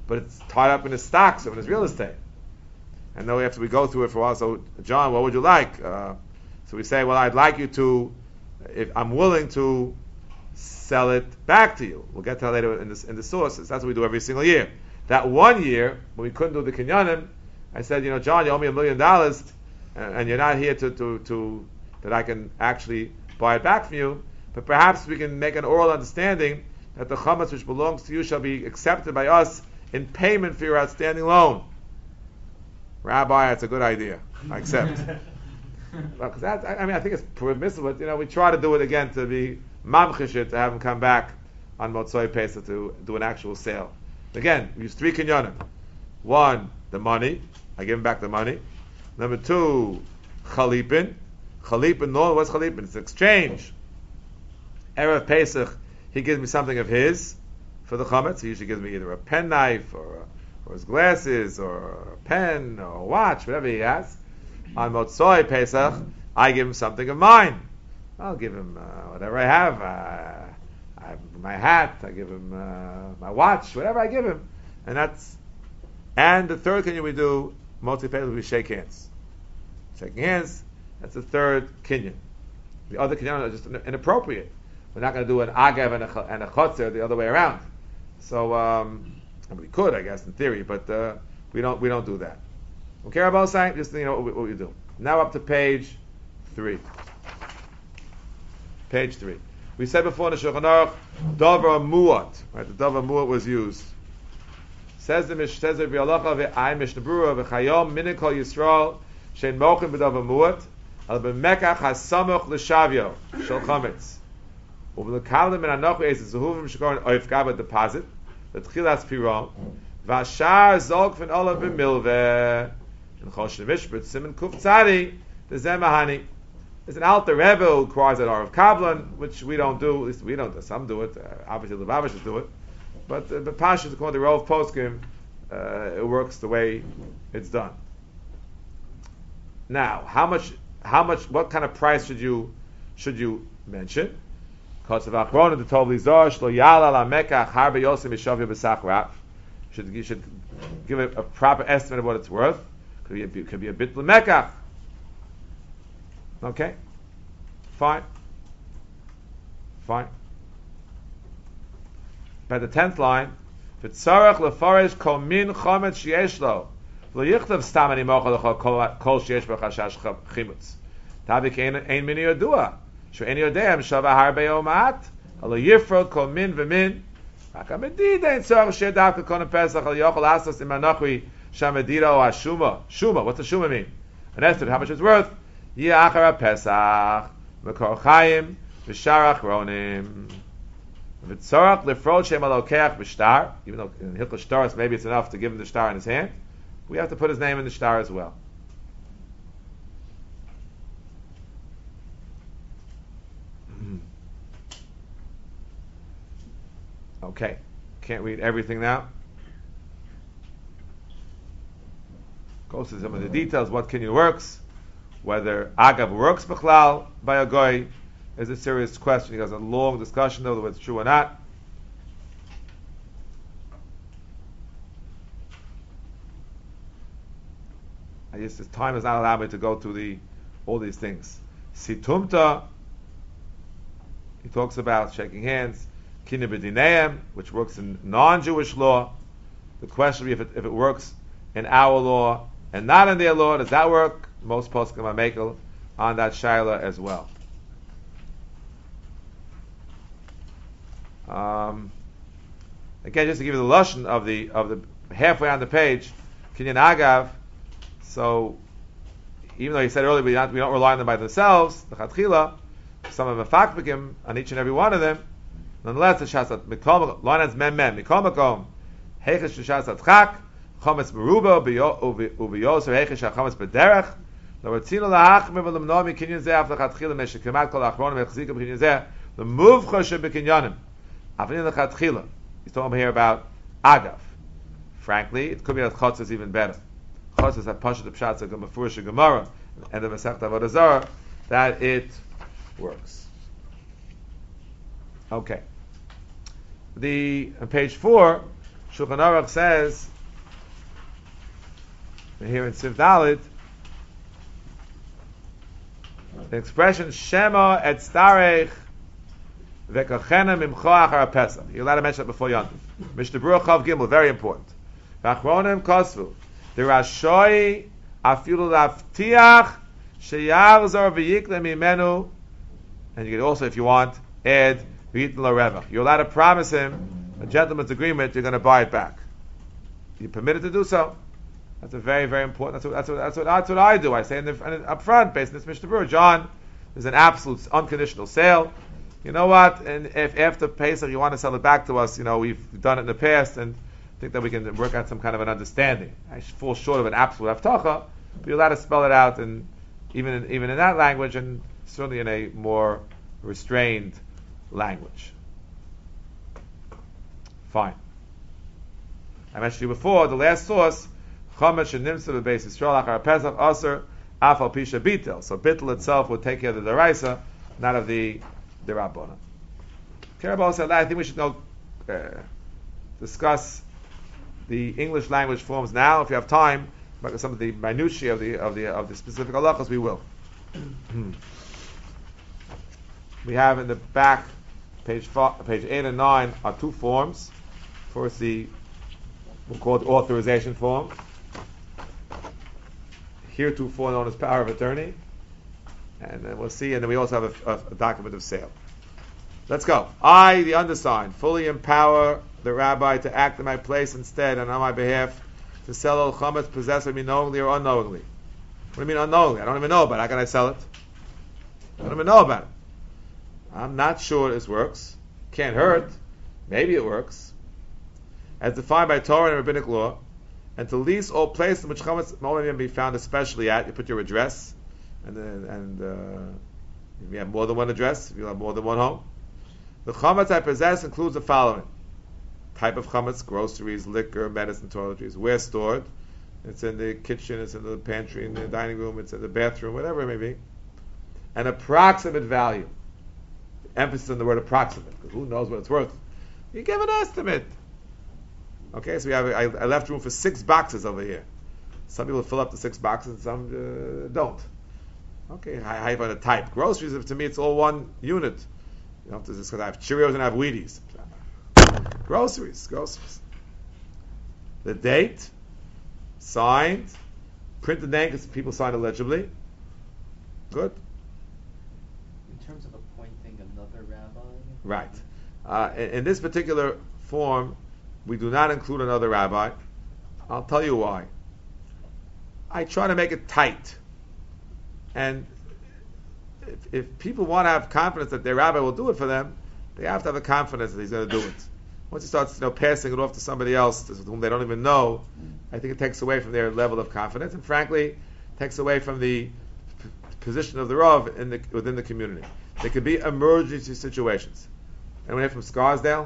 but it's tied up in his stocks or in his real estate. And then we have to we go through it for a while. So, John, what would you like? Uh, so we say, well, I'd like you to, if I'm willing to sell it back to you. We'll get to that later in, this, in the sources. That's what we do every single year. That one year, when we couldn't do the kinyanim, I said, you know, John, you owe me a million dollars, and, and you're not here to, to, to, that I can actually buy it back from you, but perhaps we can make an oral understanding that the chametz which belongs to you shall be accepted by us in payment for your outstanding loan. Rabbi, it's a good idea. I accept. Well, 'cause that, I, I mean, I think it's permissible, but, you know, we try to do it again to be mamchishit, to have him come back on Motzoi Pesach to do an actual sale. Again, we use three kinyanim. One, the money. I give him back the money. Number two, chalipin. Chalipin, no, what's chalipin? It's exchange. Erev Pesach, he gives me something of his for the chametz. He usually gives me either a pen knife or a or his glasses, or a pen, or a watch, whatever he has. On Motzoi Pesach, I give him something of mine. I'll give him uh, whatever I have. Uh, I have my hat. I give him uh, my watch. Whatever I give him, and that's. And the third kinyan we do, Motzoi Pesach, we shake hands. Shaking hands. That's the third kinyan. The other kinyan are just inappropriate. We're not going to do an agav and a, and a chotzer the other way around. So. Um, We could, I guess, in theory, but uh, we don't. We don't do that. Okay, Rabbi saying, just you know what we, what we do. Now up to page three. Page three. We said before in the Shulchan Aruch, davar muat. Right, the davar muat was used. Says the Mish, says the Bialacha ve'ay Mishnah Berurah v'chayom minik kol Yisrael shein mochen b'davar muat al b'mekach hasamuch l'shavyo shel chametz u'v'lekalim min anochu eis zehuvim shekorin oifgava deposit. The tchilas piron, v'ashar zog fin olav b'milveh, in Choshen Mishpat, Simon Kuf Tzadi, the Zemahani. There's an Alter Rebbe who requires an Arav Kablan, which we don't do, at least we don't, some do it, uh, obviously the Lubavitchers do it, but uh, the Pashas, according to Rov Poskim, uh, it works the way it's done. Now, how much, how much, what kind of price should you, should you mention? Because of Achrona, the Tov Lizor, Shlo Yala La Mekach Harbe Yosim Yishavya B'Sach Raf. You should give a, a proper estimate of what it's worth. Could be a, could be a bit L'Mekach. Okay? Fine. Fine. By the tenth line, V'tzarech L'Farish Kol Min Chomet Sheyesh Lo Lo Yichtav Stam Ani Mocha L'Chol Kol Sheyesh B'Chashash Chimutz Tavik Ein Mini Yodua Shu Ein Yodeim Shava Harbe Omat Alo Yifrod Kol Min V'Min HaKamedida Ein Tzarech She'edav Kekon Pesach Al Yochel Asas Im Anochui Shamedida O Hashuma. Shuma, what's a Shuma mean? An estimate, how much it's worth? Yeh Achar Pesach Mekor Chaim V'Sharach Ronim V'Tzorach Lefrod Shem Alokeach B'Shtar. Even though in Hilchos Shtaros maybe it's enough to give him the shtar in his hand, we have to put his name in the shtar as well. Okay, can't read everything now. Goes to some of the details. What kinyan works? Whether agav works b'chlal by a goy is a serious question. He has a long discussion over whether it's true or not. I guess this time has not allowed me to go through the all these things. Situmta, he talks about shaking hands. Kinyan b'dineim, which works in non-Jewish law. The question would be if it, if it works in our law and not in their law, does that work? Most poskim are makel on that shaila as well. Um, again, just to give you the lashon of the of the halfway on the page, kinyan agav. So, even though he said earlier we don't, we don't rely on them by themselves, the chatchila, some of the fakbikim on each and every one of them. Nonetheless, the shasat mikol lonas mem mem mikol makom heichesh shasat chak chometz meruba ubiyos or heichesh chometz bederech. The move choshe b'kinyanim. Avinin lechatchila. He's talking here about agav. Frankly, it could be that chotz is even better. Chotz is that pashat pshat a mafurish gemara and the Masechta Avodah Zarah that it works. Okay. The on page four, Shulchan Aruch says here in Siv Dalit, the expression Shema et starech v'kachena mimcha achar Pesach. You're allowed to mention that before Yom Tov. Mishnah Berurah Chav Gimel, very important. V'achronim kosvu the Rashoi afilu laftiach sheyachzor v'yikle mimenu, and you can also, if you want, add v'yitn lo revach. You're allowed to promise him a gentleman's agreement. You're going to buy it back. You're permitted to do so. That's a very, very important. That's what, that's what, that's what, that's what I do. I say in the, up front, based on this Mishnah Berurah, John, there's an absolute unconditional sale. You know what? And if after Pesach you want to sell it back to us, you know, we've done it in the past, and think that we can work out some kind of an understanding. I fall short of an absolute haftacha, but you're allowed to spell it out, and even in, even in that language, and certainly in a more restrained language. Fine. I mentioned to you before the last source. Chomesh and Nimsa b'Beis Yisrael achar Pesach aser afal pisha bitel. So bitel itself would take care of the deraisa, not of the derabbanan. Karabal said, I think we should know, uh, discuss the English language forms now. If you have time, about some of the minutiae of the of the of the specific halachas, we will. We have in the back, page five, page eight and nine, are two forms. First, the we'll call it authorization form. Heretofore known as power of attorney, and then we'll see. And then we also have a, a, a document of sale. Let's go. I, the undersigned, fully empower the rabbi to act in my place instead and on my behalf to sell al chametz possessed by me knowingly or unknowingly. What do you mean unknowingly? I don't even know about it. How can I sell it? I don't even know about it. I'm not sure this works. Can't hurt. Maybe it works. As defined by Torah and rabbinic law, and to lease all places in which chametz can be found especially at, you put your address, and then, and uh, if you have more than one address, if you have more than one home. The chametz I possess includes the following: type of chametz, groceries, liquor, medicine, toiletries. Where stored? It's in the kitchen, it's in the pantry, in the dining room, it's in the bathroom, whatever it may be. An approximate value. Emphasis on the word approximate, because who knows what it's worth? You give an estimate. Okay, so we have. I, I left room for six boxes over here. Some people fill up the six boxes, and some uh, don't. Okay, I have a type. Groceries, to me, it's all one unit. You know, because I have Cheerios and I have Wheaties. Groceries, groceries. The date, signed, print the name because people sign illegibly. Good. In terms of appointing another rabbi? Right. Uh, in, in this particular form, we do not include another rabbi. I'll tell you why. I try to make it tight. And if, if people want to have confidence that their rabbi will do it for them, they have to have the confidence that he's going to do it. Once he starts, you know, passing it off to somebody else whom they don't even know, I think it takes away from their level of confidence, and frankly, takes away from the p- position of the Rav in the, within the community. There could be emergency situations. Anyone here from Scarsdale?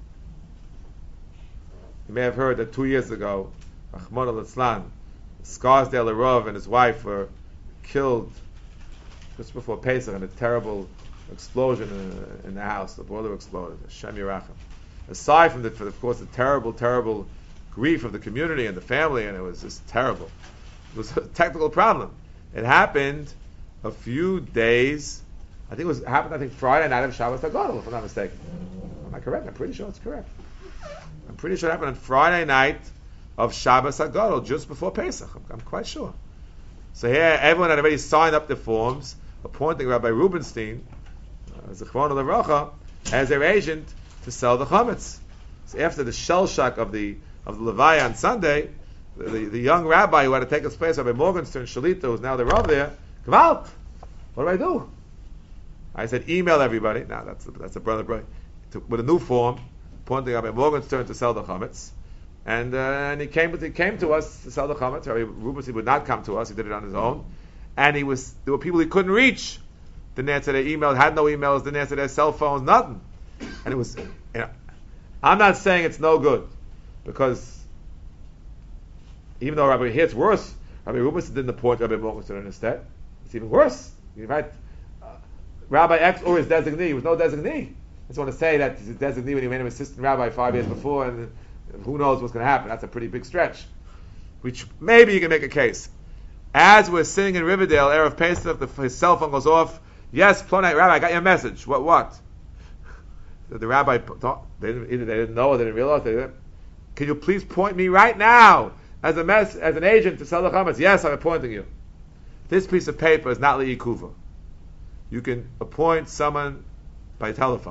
You may have heard that two years ago, Rahman al-Islam, Scarsdale Rav and his wife were killed just before Pesach in a terrible explosion in, in the house. The boiler exploded. Hashem Yerachem. Aside from the, for of course, the terrible, terrible grief of the community and the family, and it was just terrible. It was a technical problem. It happened a few days. I think it was it happened. I think Friday night of Shabbos HaGadol, if I'm not mistaken. Am I correct? I'm pretty sure it's correct. I'm pretty sure it happened on Friday night of Shabbos HaGadol, just before Pesach. I'm, I'm quite sure. So here, everyone had already signed up the forms, appointing Rabbi Rubenstein, uh, Zichron Levracha, as their agent to sell the chametz. So after the shell shock of the of the Levaya on Sunday, the, the, the young rabbi who had to take his place, Rabbi Morgenstern Shalita, who's now the Rav there, come out. What do I do? I said, email everybody. Now that's a, that's a brother, brother to, with a new form, appointing Rabbi Morgenstern to sell the chametz. And, uh, and he came he came to us to sell the chametz. Rabbi Rubenstein would not come to us; he did it on his own. And he was there were people he couldn't reach. Didn't answer their emails, had no emails, didn't answer their cell phones, nothing. And it was, you know, I'm not saying it's no good, because even though Rabbi here it's worse, Rabbi Rubenstein didn't appoint Rabbi Morgenstern instead. It's even worse. In fact, uh, Rabbi X or his designee, he was no designee. I just want to say that he's a designee when he made him assistant rabbi five years before, and who knows what's going to happen? That's a pretty big stretch. Which maybe you can make a case. As we're sitting in Riverdale, Erev Pesach, the, his cell phone goes off. Yes, Plonai, Rabbi, I got your message. What? What? The, the rabbi, they didn't, either they didn't know or they didn't realize. They didn't. Can you please point me right now as a mess, as an agent to sell the chametz? Yes, I'm appointing you. This piece of paper is not li'ikuva. You can appoint someone by telephone.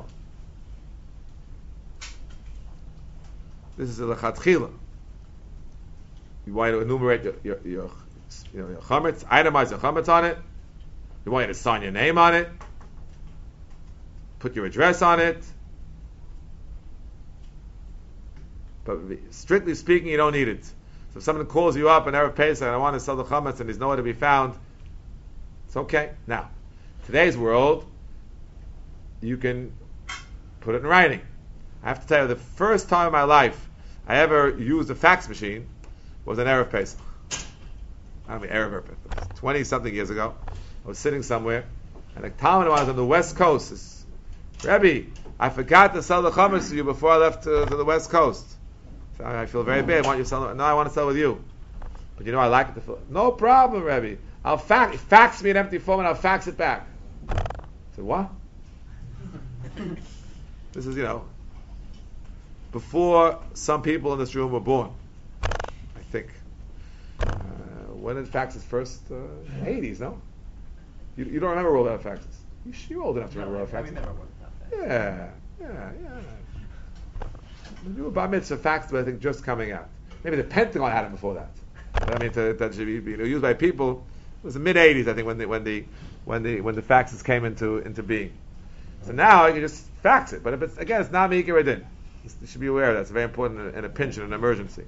This is a lechatchila. You want to enumerate your, your, your, you know, your chametz, itemize your chametz on it. You want you to sign your name on it, put your address on it. But strictly speaking, you don't need it. So if someone calls you up and Erev Pesach and I want to sell the chametz and there's nowhere to be found, it's okay. Now, today's world, you can put it in writing. I have to tell you, the first time in my life I ever used a fax machine was an Erev Pesach. I mean, Erev Pesach. twenty something years ago, I was sitting somewhere, and a Talmud was on the West Coast. Says, Rebbe, I forgot to sell the chametz to you before I left to, to the West Coast. So I feel very bad. I want you to sell it. No, I want to sell with you. But you know, I like it to fill. No problem, Rebbe. I'll fax, fax me an empty form and I'll fax it back. I said, what? This is, you know, before some people in this room were born, I think. Uh, when did faxes first? Uh, eighties, no? You, you don't remember all that faxes? You, you're old enough to remember all that faxes. Yeah, yeah, yeah. You were bar mitzvah faxed, but I think just coming out. Maybe the Pentagon had it before that. But I mean, to, that should be, you know, used by people. It was the mid eighties, I think, when the when the when the when the faxes came into into being. So now you can just fax it. But if it's again, it's not Meikar Adin. You should be aware of that. It's very important in a pinch, in an emergency.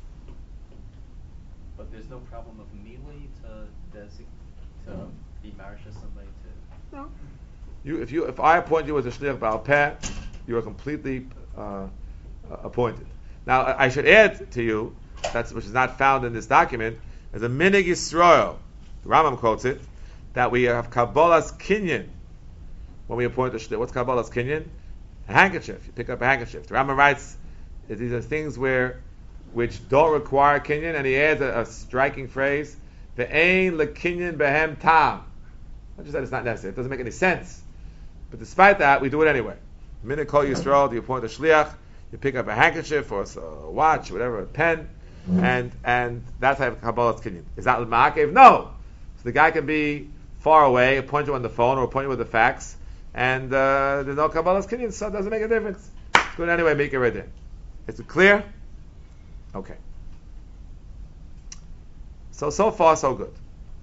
But there's no problem of immediately to designate to No. be married to somebody to. No. You, if you, if I appoint you as a shliach ba'al peh, you are completely uh, uh, appointed. Now, I, I should add to you, that's which is not found in this document, as a minig Yisrael. The Rambam quotes it that we have kabbalas kinyan when we appoint a shliach. What's kabbalas kinyan? A handkerchief. You pick up a handkerchief. The Rambam writes that these are things where which don't require kinyan, and he adds a, a striking phrase: "Ve'ein lekinyan behem tam." I just said it's not necessary. It doesn't make any sense. But despite that, we do it anyway. Minute Kol Yisrael, you appoint a shliach, you pick up a handkerchief or a watch, whatever, a pen, and and that's how Kabbalas Kinyan. Is that Ma'akev? No. So the guy can be far away, appoint you on the phone or appoint you with a fax, and uh, there's no Kabbalas Kinyan, so it doesn't make a difference. It's good anyway, make it right there. Is it clear? Okay. So, so far, so good.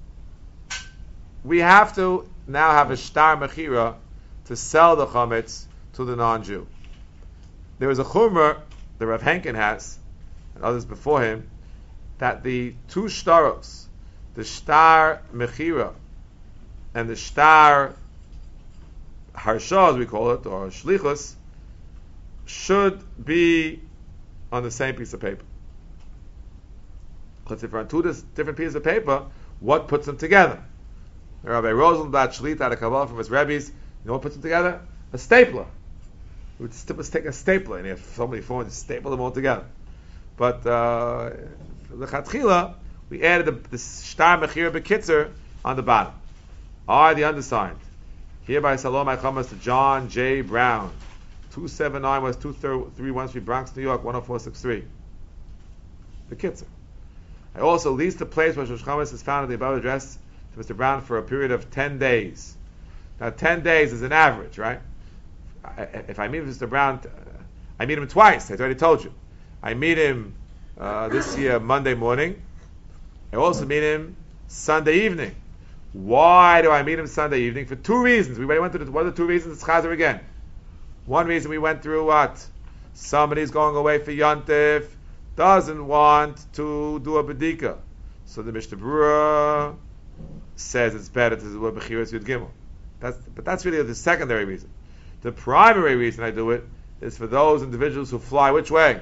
We have to now have a shtar mechira to sell the chametz to the non-Jew. There is a chumrah that Rav Henkin has, and others before him, that the two shtaros, the shtar mechira and the shtar harsha, as we call it, or shlichus, should be on the same piece of paper. Because if we're on two dis- different pieces of paper, what puts them together? Rabbi Rosenblatt Shlit out of Kabbalah from his rabbis, you know what puts them together? A stapler. We would st- let's take a stapler, and you have so many forms, staple them all together. But uh, the Chatchila, we added the, the Shtar Mechir Bekitzer on the bottom. I, the undersigned, hereby Salom Chamas to John J. Brown, two seven nine West two three one Street, Bronx, New York, one oh four six three. The Kitzer. I also leased the place where Rosh Chamas is found at the above address to Mister Brown for a period of ten days. Now, ten days is an average, right? I, if I meet Mister Brown, uh, I meet him twice. I already told you. I meet him uh, this year Monday morning. I also meet him Sunday evening. Why do I meet him Sunday evening? For two reasons. We already went through the, what are the two reasons? It's Chazer again. One reason we went through what? Somebody's going away for Yontif, doesn't want to do a bedika. So the Mishnah Berurah says it's better to do a Bechiras Yud Gimel. That's, but that's really the secondary reason. The primary reason I do it is for those individuals who fly which way?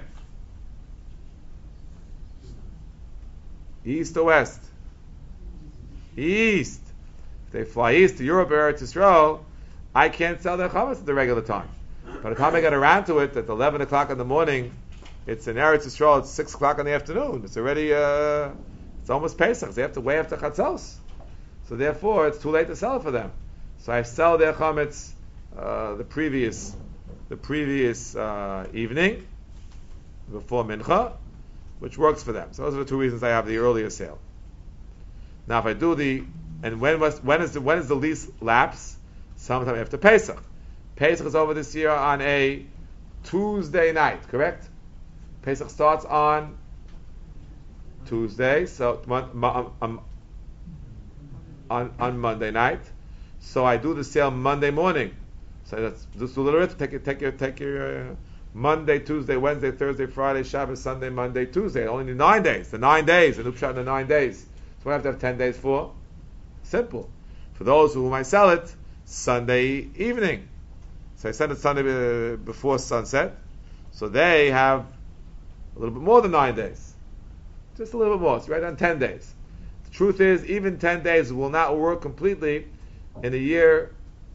East or west? East. If they fly east to Europe or Eretz Yisrael, I can't sell their chametz at the regular time. By the time I get around to it, at eleven o'clock in the morning, it's in Eretz Yisrael, it's six o'clock in the afternoon. It's already, uh, it's almost Pesach. They have to wait after Chatzos. So therefore, it's too late to sell it for them. So I sell their chametz uh, the previous, the previous uh, evening before mincha, which works for them. So those are the two reasons I have the earlier sale. Now, if I do the and when was when is the when is the lease lapse? Sometime after Pesach. Pesach is over this year on a Tuesday night, correct? Pesach starts on Tuesday, so um, um, on on Monday night. So I do the sale Monday morning. So that's just do a little bit. Take your take your take your uh, Monday, Tuesday, Wednesday, Thursday, Friday, Shabbos, Sunday, Monday, Tuesday. I only need nine days. The nine days. The Nupshat the nine days. So I have to have ten days for. Simple. For those who might sell it, Sunday evening. So I send it Sunday uh, before sunset. So they have a little bit more than nine days. Just a little bit more. So right on ten days. The truth is, even ten days will not work completely in a year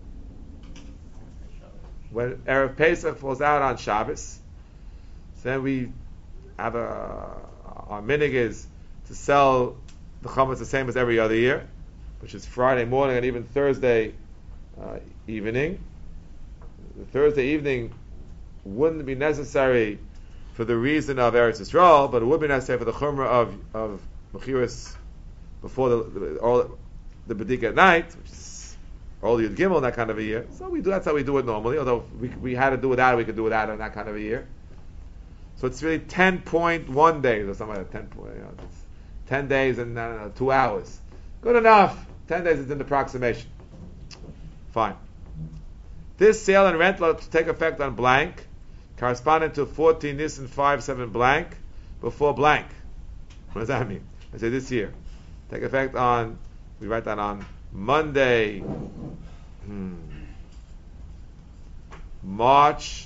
when Erev Pesach falls out on Shabbos. So then we have a, our minig is to sell the chametz the same as every other year, which is Friday morning and even Thursday uh, evening. The Thursday evening wouldn't be necessary for the reason of Eretz Yisrael, but it would be necessary for the chumrah of of mechiras before the the, or the bedik at night, which is early Yud Gimel, that kind of a year. So we do that's how we do it normally. Although we we had to do without it, we could do without it in that kind of a year. So it's really ten point one days or something like that. ten point, you know, it's ten days and uh, two hours. Good enough. Ten days is an approximation. Fine. This sale and rental to take effect on blank, corresponding to fourteen Nisan five seven blank, before blank. What does that mean? I say this year. Take effect on, we write that on Monday, hmm, March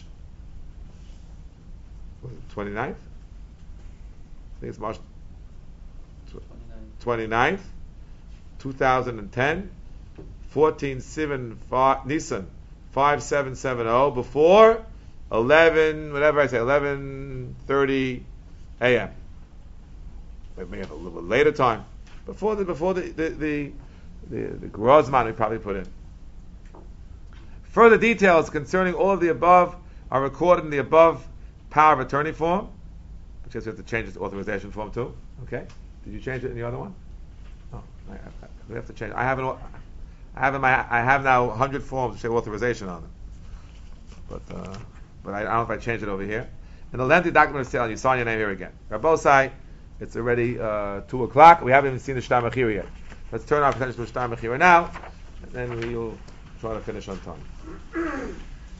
twenty-ninth? I think it's March twenty-ninth, two thousand ten, fourteen Sivan Nisan five seven seven zero, before eleven, whatever I say, eleven thirty a.m. Maybe a little bit later time. Before the before the the the, the, the Grozman we probably put in. Further details concerning all of the above are recorded in the above power of attorney form, which is we have to change this authorization form too. Okay? Did you change it in the other one? Oh, I, I, we have to change. I have an, I have in my I have now one hundred forms to say authorization on them. But uh, but I, I don't know if I changed it over here. In the lengthy document of sale, you saw your name here again. Rabbosai, it's already uh, two o'clock. We haven't even seen the Shtar Mechira yet. Let's turn our attention to the Shtar Mechira now, and then we'll try to finish on time.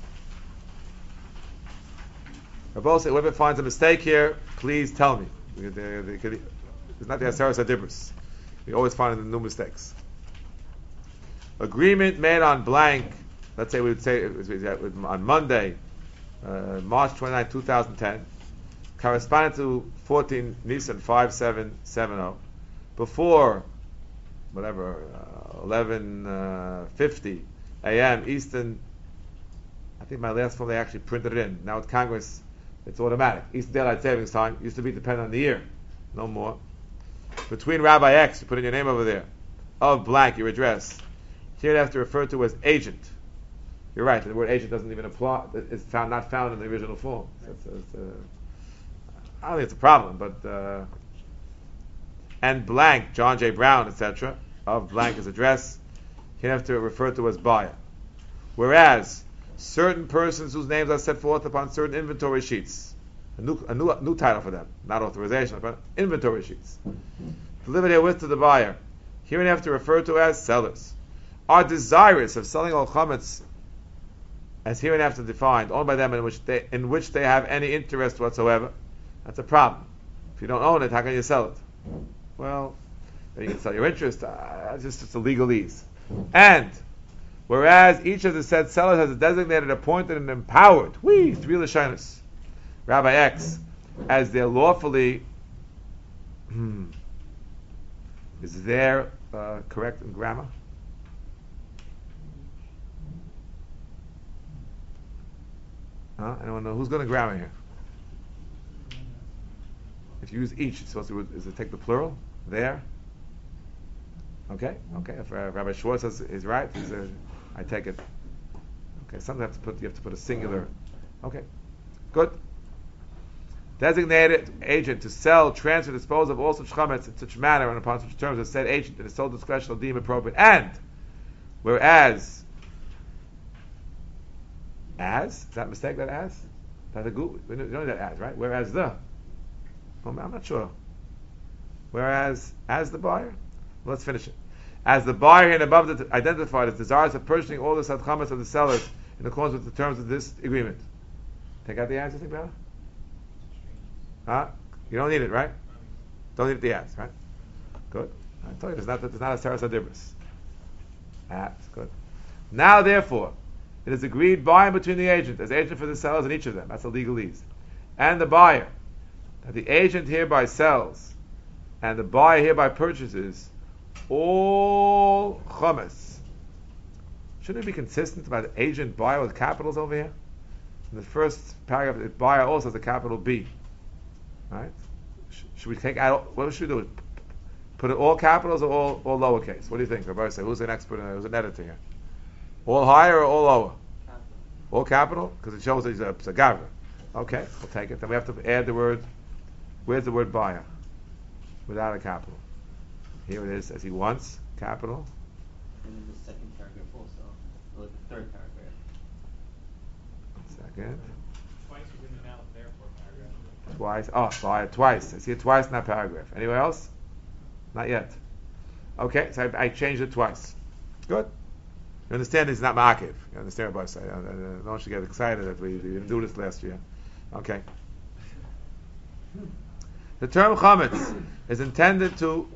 Rabbosai, whoever finds a mistake here, please tell me. It's not the Aseres HaDibros. We always find the new mistakes. Agreement made on blank. Let's say we would say on Monday, uh, March twenty-ninth, twenty ten, corresponding to fourteen Nisan five seven seven zero, before whatever uh, eleven fifty a.m. Eastern. I think my last form they actually printed it in. Now with Congress, it's automatic. Eastern Daylight Savings Time used to be dependent on the year, no more. Between Rabbi X, you put in your name over there, of blank, your address. Here you have to refer to as agent. You're right, the word agent doesn't even apply, it's found, not found in the original form. So it's, it's, uh, I don't think it's a problem, but, uh, and blank, John J. Brown, et cetera, of blank as address, you have to refer to as buyer. Whereas, certain persons whose names are set forth upon certain inventory sheets, a new, a new, a new title for them, not authorization, but inventory sheets, delivered herewith to the buyer, here you have to refer to as sellers, are desirous of selling all chametz, as hereinafter defined, owned by them in which they in which they have any interest whatsoever. That's a problem. If you don't own it, how can you sell it? Well, you can sell your interest. Uh, it's just it's a legalese. And whereas each of the said sellers has a designated, appointed, and empowered, we three lashonos, Rabbi X, as their lawfully. Hmm, is there uh, correct in grammar? Huh? Anyone know who's going to grammar here? If you use each, it's supposed to is it take the plural there? Okay, okay. If uh, Rabbi Schwartz says is right, he's a, I take it. Okay, sometimes you have to put you have to put a singular. Okay, good. Designated agent to sell, transfer, dispose of all such chametz in such manner and upon such terms as said agent in his sole discretion will deem appropriate. And whereas, as is that mistake that as that the gu we know that as right. Whereas the, well, I'm not sure. Whereas as the buyer, well, let's finish it. As the buyer and above the, identified as desirous of purchasing all the sadchamas of the sellers in accordance with the terms of this agreement. Take out the as, you think, brother? Huh? You don't need it, right? Don't need the as, right? Good. I told you, there's not, there's not a Saras Adibris. That's good. Now, therefore, it is agreed by and between the agent, as agent for the sellers in each of them, that's a legalese, and the buyer, that the agent hereby sells, and the buyer hereby purchases all chametz. Shouldn't it be consistent about the agent buyer with capitals over here? In the first paragraph, the buyer also has a capital B. Right? Should we take out? What should we do? Put it all capitals or all, all lowercase? What do you think? Rabbi say, who's an expert? In, who's an editor here? All higher or all lower? Capital. All capital because it shows that he's a, it's a gavra. Okay, we'll take it. Then we have to add the word. Where's the word buyer? Without a capital. Here it is, as he wants capital. And in the second paragraph also, or the third paragraph. One second. Twice within the now therefore paragraph. Twice. Oh, buyer twice. I see it twice in that paragraph. Anywhere else? Not yet. Okay, so I, I changed it twice. Good. You understand it's not ma'akiv. You understand what I say? I, I, I don't want you to get excited that we, we didn't do this last year. Okay. The term chametz is intended to,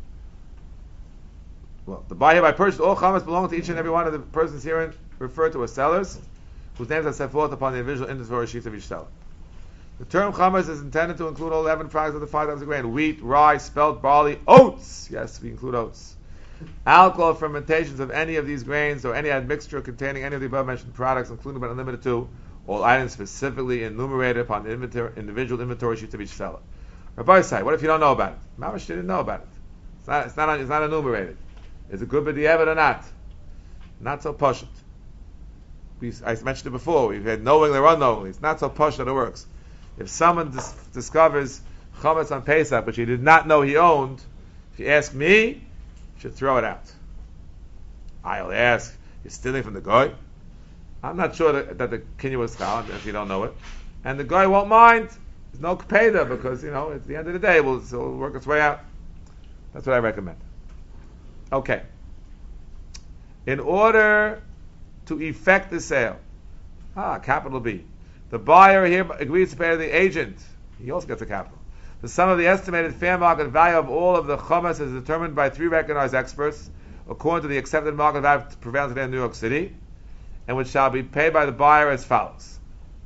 well, the buyer by purchase all chametz belong to each and every one of the persons herein referred to as sellers, whose names are set forth upon the individual inventory sheets of each seller. The term chametz is intended to include all eleven products of the five types of grain: wheat, rye, spelt, barley, oats. Yes, we include oats. Alcohol, fermentations of any of these grains, or any admixture containing any of the above mentioned products, including but unlimited to all items specifically enumerated upon the inventory, individual inventory sheets of each seller. Rabbi say, what if you don't know about it? Mamash didn't know about it. It's not. It's not. It's not enumerated. Is it good b'diavad or not? Not so pashut. We, I mentioned it before. We've had knowingly or unknowingly. It's not so pashut that it works. If someone dis- discovers chametz on Pesach, but he did not know he owned, if you ask me, you should throw it out. I'll ask, you're stealing from the guy? I'm not sure that, that the kinyan was chal, if you don't know it. And the guy won't mind. There's no kpeda, because, you know, at the end of the day, it will, it will work its way out. That's what I recommend. Okay. In order to effect the sale, ah, capital B, the buyer here agrees to pay the agent. He also gets a capital. The sum of the estimated fair market value of all of the chametz is determined by three recognized experts, according to the accepted market value prevailing today in New York City, and which shall be paid by the buyer as follows.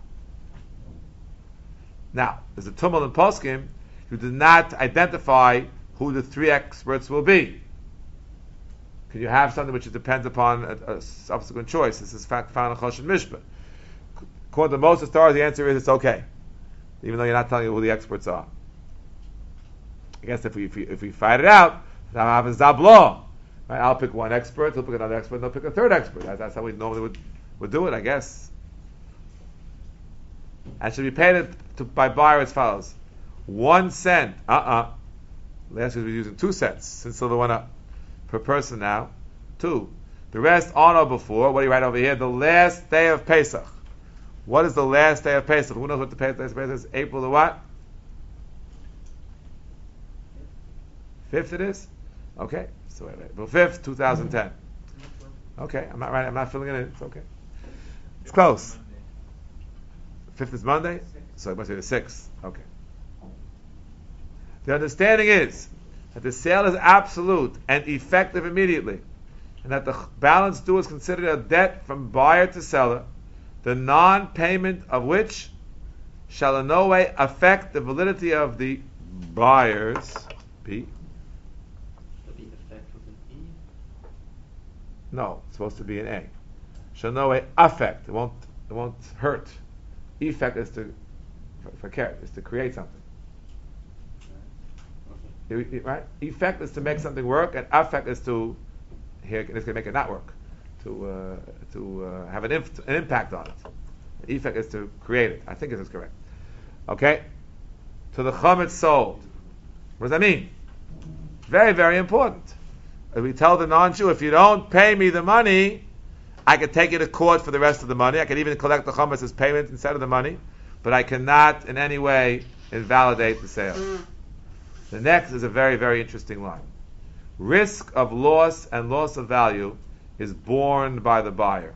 Now, there's a tumult in poskim who did not identify who the three experts will be. Can you have something which depends upon a, a subsequent choice? This is fact found in Choshen Mishpah. According to most authorities, the answer is it's okay, even though you're not telling you who the experts are. I guess if we if we, if we fight it out, that happens zablo. Right? I'll pick one expert, he'll pick another expert, and they'll pick a third expert. That's, that's how we normally would, would do it, I guess. And should be paid to, by buyer as follows: one cent. Uh uh Last year we were using two cents since silver went up per person now. Two. The rest on or before. What do you write over here? The last day of Pesach. What is the last day of Pesach? Who knows what the last day of Pesach is? April the what? Fifth it is? Okay. So wait, wait. April fifth, two thousand ten. Okay, I'm not right. I'm not filling it in. It's okay. It's close. Fifth is Monday? So it must be the sixth. Okay. The understanding is that the sale is absolute and effective immediately, and that the balance due is considered a debt from buyer to seller, the non-payment of which shall in no way affect the validity of the buyer's P. Would be effect with an E? No, it's supposed to be an A. Shall in no way affect. It won't. It won't hurt. Effect is to for, for care is to create something. right? Effect is to make something work, and affect is to here it's going to make it not work, to uh, to uh, have an, inf- an impact on it. The effect is to create it. I think this is correct. Okay, to the chametz sold. What does that mean? Very, very important. We tell the non-Jew, if you don't pay me the money, I can take you to court for the rest of the money. I can even collect the chametz as payment instead of the money, but I cannot in any way invalidate the sale. The next is a very, very interesting line. Risk of loss and loss of value is borne by the buyer.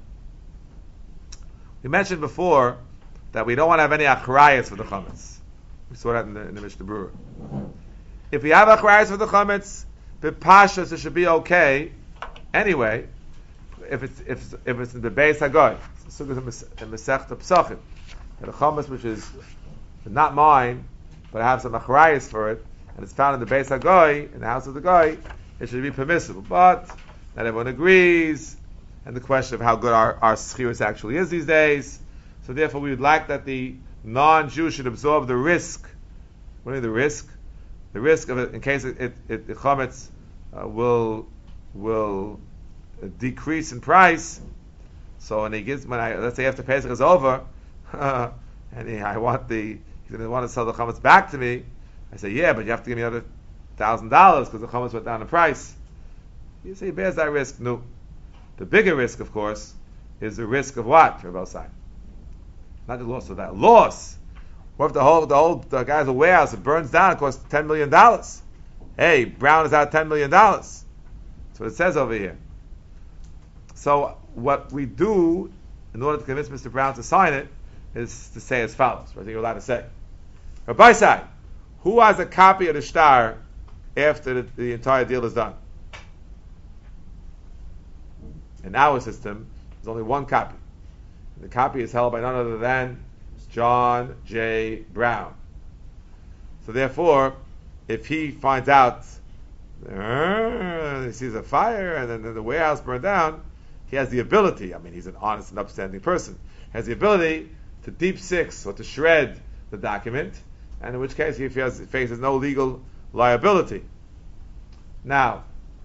We mentioned before that we don't want to have any achrayas for the chametz. We saw that in the, in the Mishnah Berurah. If we have achrayas for the chametz, the pashas it should be okay. Anyway, if it's if if it's in the Beis Hagoy, it's in Masechta Pesachim, the chametz which is not mine, but I have some achrayas for it, and it's found in the Beis Hagoy, in the house of the guy, it should be permissible. But not everyone agrees, and the question of how good our our schiras actually is these days. So therefore, we would like that the non-Jew should absorb the risk. What is the risk? The risk of it, in case it, it, it the chametz uh, will will uh, decrease in price. So when he gives, when I let's say after Pesach is over, and he, I want the he's going to want to sell the chametz back to me. I say, yeah, but you have to give me another thousand dollars because the chametz went down in price. You say, he bears that risk? No. The bigger risk, of course, is the risk of what? For both sides. Not the loss of that. Loss. What if the whole the whole the guy's a warehouse, it burns down, it costs ten million dollars. Hey, Brown is out ten million dollars. That's what it says over here. So what we do in order to convince Mister Brown to sign it is to say as follows. What I think you're allowed to say. Rabbi Sai, who has a copy of the shtar after the, the entire deal is done? In our system, there's only one copy. The copy is held by none other than John J. Brown. So therefore, if he finds out, uh, he sees a fire and then, then the warehouse burned down, he has the ability, I mean he's an honest and upstanding person, has the ability to deep six or to shred the document, and in which case he feels, faces no legal liability. Now,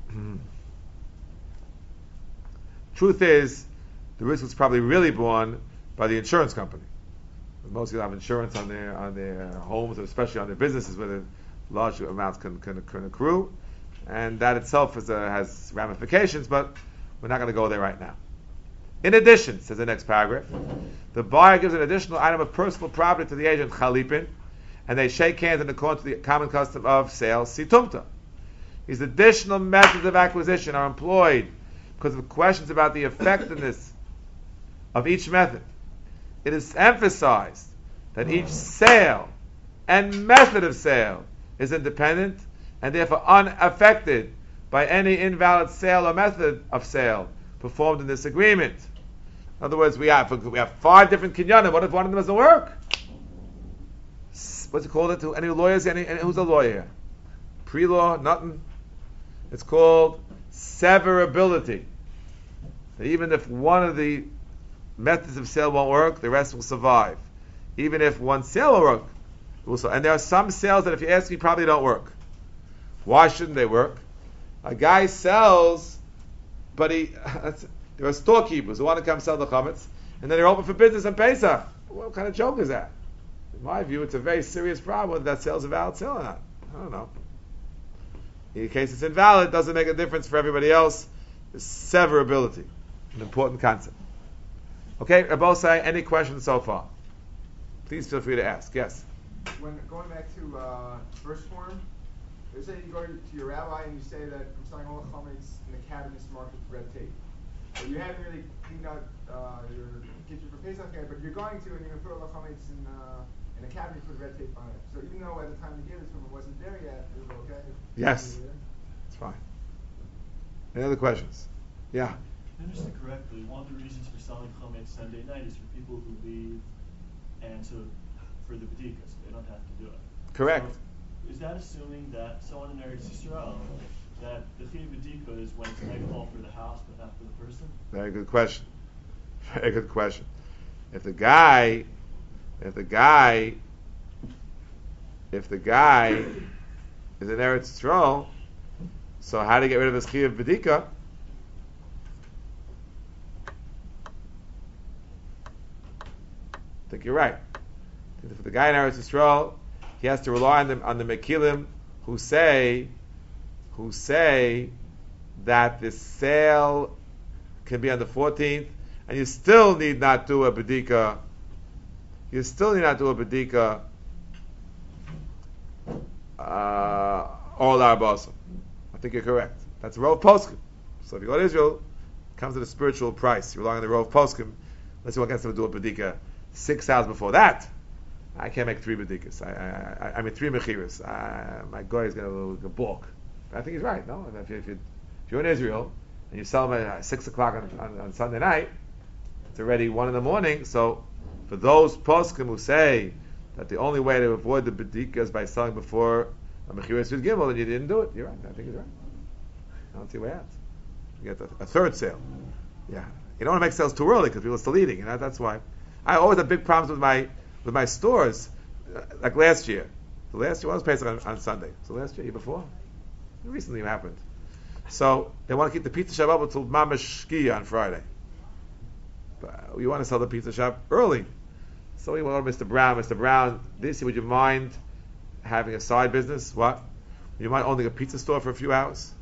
truth is, the risk was probably really borne by the insurance company. Most people have insurance on their on their homes, especially on their businesses, where the large amounts can, can, can accrue, and that itself is a, has ramifications. But we're not going to go there right now. In addition, says the next paragraph, the buyer gives an additional item of personal property to the agent chalipin, and they shake hands in accordance to the common custom of sales situmta. These additional methods of acquisition are employed because of questions about the effectiveness of each method. It is emphasized that each sale and method of sale is independent and therefore unaffected by any invalid sale or method of sale performed in this agreement. In other words, we have we have five different kinyanim. What if one of them doesn't work? What's it called? To any lawyers? Any, any who's a lawyer here? Pre-law? Nothing. It's called severability. That even if one of the methods of sale won't work, the rest will survive. Even if one sale will work, it will survive. And there are some sales that if you ask me probably don't work. Why shouldn't they work? A guy sells, but he there are storekeepers who want to come sell the chametz, and then they're open for business on Pesach. What kind of joke is that? In my view, it's a very serious problem whether that sale's a valid sale or not. I don't know. In case it's invalid, it doesn't make a difference for everybody else. It's severability, an important concept. Okay, Rabbi say any questions so far? Please feel free to ask. Yes. When going back to uh, first form, they say you go to your rabbi and you say that I'm selling all the chametz in the cabinets marked with red tape. But you haven't really cleaned out uh, your kitchen for Pesach yet, but you're going to, and you're going to put all the chametz in, uh, in a cabinet with red tape on it. So even though at the time you gave it to him it wasn't there yet, it was okay? Yes. It's fine. Any other questions? Yeah. If I understand correctly, one of the reasons for selling chametz Sunday night is for people who leave and to for the bedikas. They don't have to do it. Correct. So is that assuming that someone in Eretz Yisrael, that the chiyuv bedika is when it's nightfall for the house but not for the person? Very good question. Very good question. If the guy, if the guy, if the guy is in Eretz Yisrael, so how do you get rid of his Chiyuv B'dika? I think you're right. I think for the guy in Eretz Yisrael, he has to rely on the, on the Mekilim who say, who say that the sale can be on the fourteenth, and you still need not do a B'dika. You still need not do a B'dika uh, all Arbasim. I think you're correct. That's Rov Poskim. So if you go to Israel, it comes at a spiritual price. You rely on the Rov Poskim. Let's see what gets them to do a B'dika six hours before that. I can't make three B'dikas. I, I, I, I mean three Mechiras. My guy is going to balk. But I think he's right. No, if, you, if, you, if you're in Israel and you sell them at six o'clock on, on, on Sunday night, it's already one in the morning. So for those poskim who say that the only way to avoid the B'dika is by selling before a Mechiras Yud Gimel, and you didn't do it, you're right. I think he's right. I don't see a way out. You get a, a third sale. Yeah, you don't want to make sales too early because people are still eating. You know, that's why. I always have big problems with my with my stores. Uh, like last year, the last year was Pesach on, on Sunday. So last year, year before, recently it happened. So they want to keep the pizza shop up until Mamash Shkia on Friday. But we want to sell the pizza shop early. So we went over to Mister Brown. Mister Brown, this year, would you mind having a side business? What? Would you mind owning a pizza store for a few hours?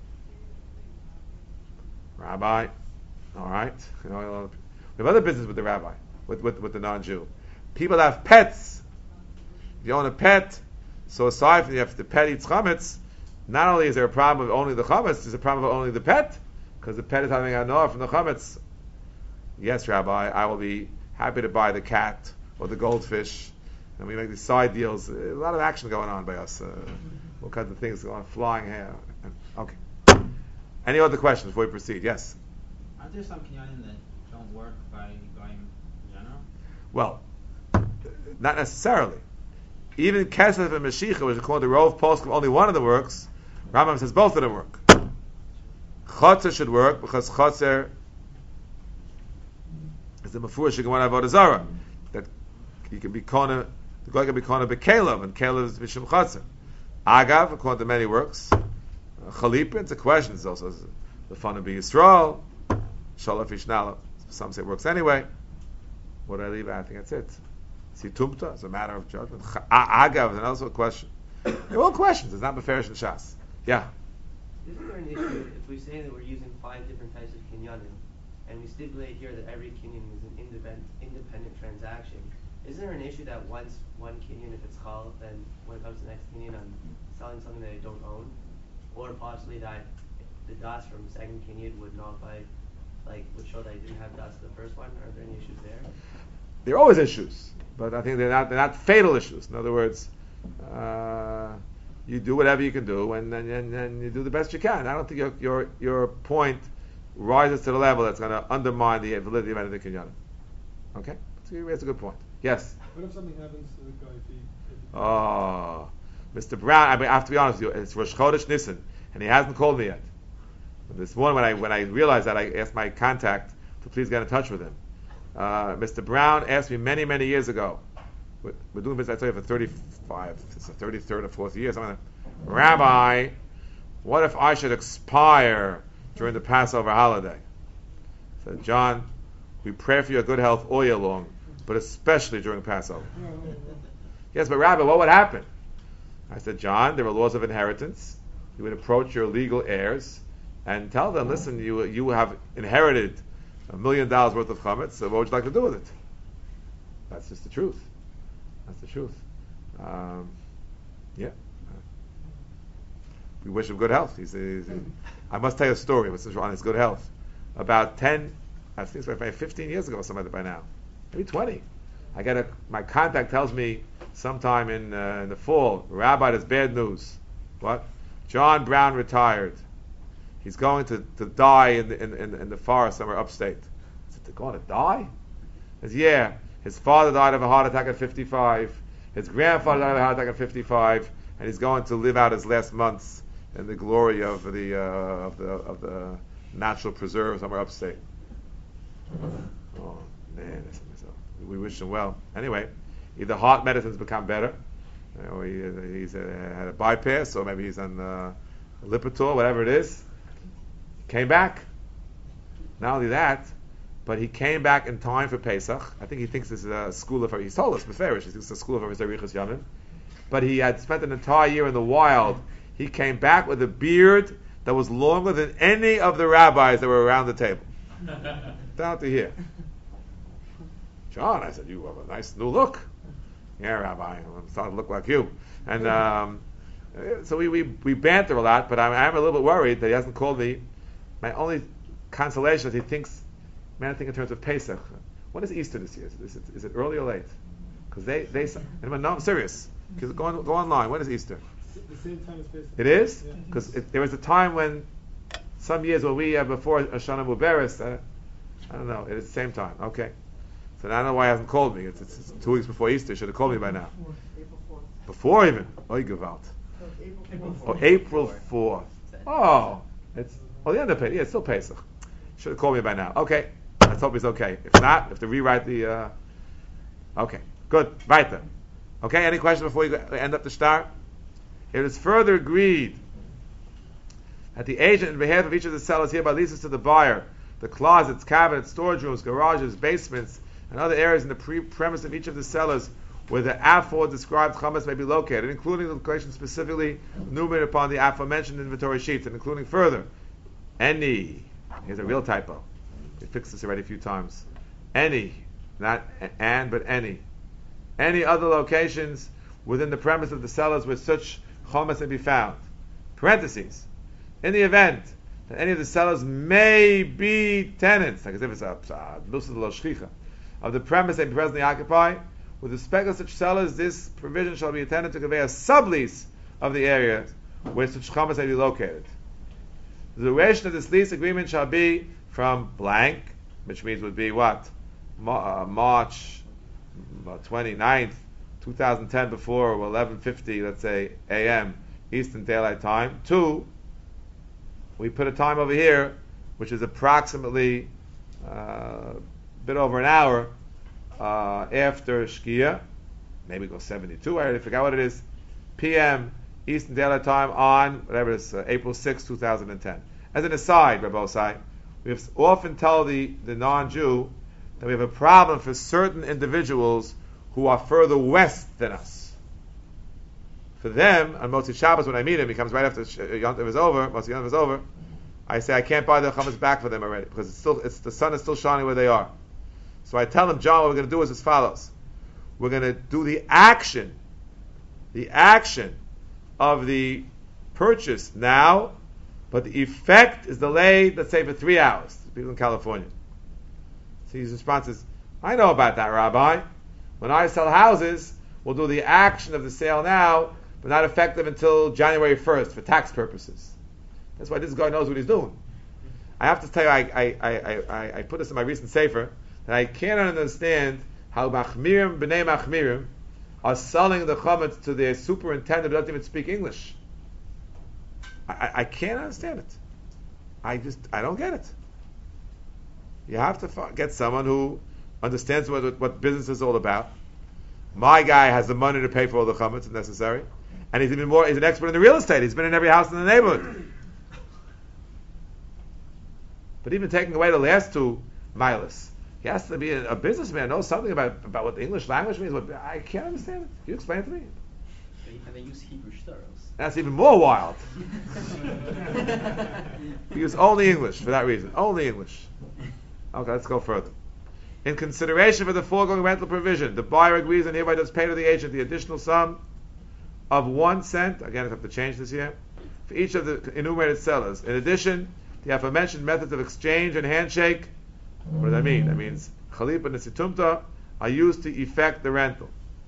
Rabbi, all right. You know, we have other business with the rabbi, with, with, with the non-Jew. People have pets. If you own a pet, so aside from you have the pet eats chametz, not only is there a problem with only the chametz, there's a problem with only the pet, because the pet is having a noah from the chametz. Yes, Rabbi, I will be happy to buy the cat or the goldfish, and we make these side deals. A lot of action going on by us. Uh, all kinds of things going on, flying here. Okay. Any other questions before we proceed? Yes? Aren't there some kinyanim that don't work by going in general? Well, not necessarily. Even Kesef and Mashiach, which are called the Rov Poskim, only one of them works. Rambam says both of them work. Chotzer should work because Chotzer is the Mefurish Gemara Avodah Zarah, that you can be kona, the guy can be kona bekelev, and kelev is Mishum Chotzer. Agav, according to many works. Chalipa, it's a question. It's also the fun of being Yisrael. Shalaf Ishnala. Some say it works anyway. What do I leave out? I think that's it. Situmta is a matter of judgment. Agav is another question. They're all questions. It's not Beferish and Shas. Yeah. Isn't there an issue if we say that we're using five different types of kinyanim, and we stipulate here that every kinyan is an independent, independent transaction? Isn't there an issue that once one kinyan, if it's chal, then when it comes to the next kinyan, I'm selling something that I don't own? Or possibly that the das from second kinyan would nullify, like, would show that I didn't have das in the first one? Are there any issues there? There are always issues, but I think they're not they're not fatal issues. In other words, uh, you do whatever you can do, and then and, and you do the best you can. I don't think your your your point rises to the level that's going to undermine the validity of any of the kinyanim. Okay, that's a good point. Yes. What if something happens to the guy if he? If he Oh, Mister Brown. I, mean, I have to be honest with you. It's Rosh Chodesh Nisan, and he hasn't called me yet. But this morning, when I when I realized that, I asked my contact to please get in touch with him. Uh, Mister Brown asked me many many years ago. We're, we're doing business, I tell you, for thirty-five, it's the thirty-third or fourth year. Something like that. Rabbi, what if I should expire during the Passover holiday? I said, John, we pray for your good health all year long, but especially during Passover. Yes, but Rabbi, what would happen? I said, John, there are laws of inheritance. You would approach your legal heirs and tell them, listen, you you have inherited a million dollars worth of chametz, so what would you like to do with it? That's just the truth. That's the truth. Um, yeah. We wish him good health. He's, he's, he, I must tell you a story on his good health. About ten, I think it's about fifteen years ago or something like that by now. Maybe twenty. I get a, my contact tells me sometime in, uh, in the fall, Rabbi, there's bad news. What? John Brown retired. He's going to, to die in the, in, in, in the forest somewhere upstate. I said, they're going to die? He says, yeah. His father died of a heart attack at fifty-five. His grandfather died of a heart attack at fifty-five, and he's going to live out his last months in the glory of the uh, of the of the natural preserve somewhere upstate. Oh man, I said to myself, we wish him well. Anyway, either heart medicines become better, You know, he, he's a, had a bypass, or maybe he's on uh, Lipitor, whatever it is. Came back. Not only that, but he came back in time for Pesach. I think he thinks this is a school of, he's told us, Beferish, he thinks it's a school of Arichas Yamim. But he had spent an entire year in the wild. He came back with a beard that was longer than any of the rabbis that were around the table. Down to here. John, I said, you have a nice new look. Yeah, Rabbi, I'm starting to look like you. And um, so we, we, we banter a lot, but I'm, I'm a little bit worried that he hasn't called me. My only consolation is he thinks, man, I think in terms of Pesach. When is Easter this year? Is it, is it early or late? Because they, they, and no, I'm serious. Go, on, go online. When is Easter? The same time as Pesach. It is? Because yeah. There was a time when, some years when we, uh, before Hashanah Muberes, uh, I don't know, it is the same time. Okay. So now I don't know why he hasn't called me. It's, it's, it's two weeks before Easter. He should have called me by now. April fourth. Before even? Oy Gewalt. Oh, April fourth. Oh, it's, oh, the end of Pesach. Yeah, it's still Pesach. Should have called me by now. Okay. Let's hope he's okay. If not, if to rewrite the, uh, okay. Good. Weiter. Okay, any questions before we go, end up the star? It is further agreed that the agent in behalf of each of the sellers hereby leases to the buyer the closets, cabinets, storage rooms, garages, basements, and other areas in the pre- premise of each of the sellers where the aforedescribed chametz may be located, including the location specifically enumerated upon the aforementioned inventory sheets, and including further any. Here's a real typo. We fixed this already a few times. Any, not and, but any. Any other locations within the premise of the sellers where such chametz may be found. Parentheses. In the event that any of the sellers may be tenants, like as if it's a uh, of the premise they presently occupy, with respect to such sellers, this provision shall be intended to convey a sublease of the area where such chametz may be located. The duration of this lease agreement shall be from blank, which means would be what? Ma- uh, March twenty-ninth, twenty ten, before eleven fifty, let's say, A M Eastern Daylight Time, to, we put a time over here, which is approximately uh, a bit over an hour uh, after Shkia, maybe go seventy-two, I already forgot what it is, P M Eastern Daylight Time on, whatever it is, uh, April sixth, twenty ten. As an aside, Rabbi Osai, we have often tell the, the non-Jew that we have a problem for certain individuals who are further west than us. For them, on Motzi Shabbos, when I meet him, he comes right after Yom Tov is over, Motzi Yom Tov is over, I say I can't buy the chametz back for them already, because it's still, it's, the sun is still shining where they are. So I tell them, John, what we're going to do is as follows. We're going to do the action, the action of the purchase now, but the effect is delayed, let's say, for three hours. People in California. So his response is, I know about that, Rabbi. When I sell houses, we'll do the action of the sale now, but not effective until January first for tax purposes. That's why this guy knows what he's doing. I have to tell you, I, I, I, I, I put this in my recent sefer, that I cannot understand how Machmirim, B'nai Machmirim, are selling the chametz to their superintendent who doesn't even speak English. I, I, I can't understand it. I just, I don't get it. You have to f- get someone who understands what, what business is all about. My guy has the money to pay for all the chametz if necessary, and he's even more. He's an expert in the real estate. He's been in every house in the neighborhood. But even taking away the last two milas, he has to be a, a businessman, knows something about, about what the English language means. But I can't understand it. Can you explain it to me? And they use Hebrew shtaros. That's even more wild. We use only English for that reason. Only English. Okay, let's go further. In consideration for the foregoing rental provision, the buyer agrees and hereby does pay to the agent the additional sum of one cent. Again, I have to change this here. For each of the enumerated sellers. In addition, the aforementioned methods of exchange and handshake. What does that mean? That means chalipa and situmta are used to effect the rental.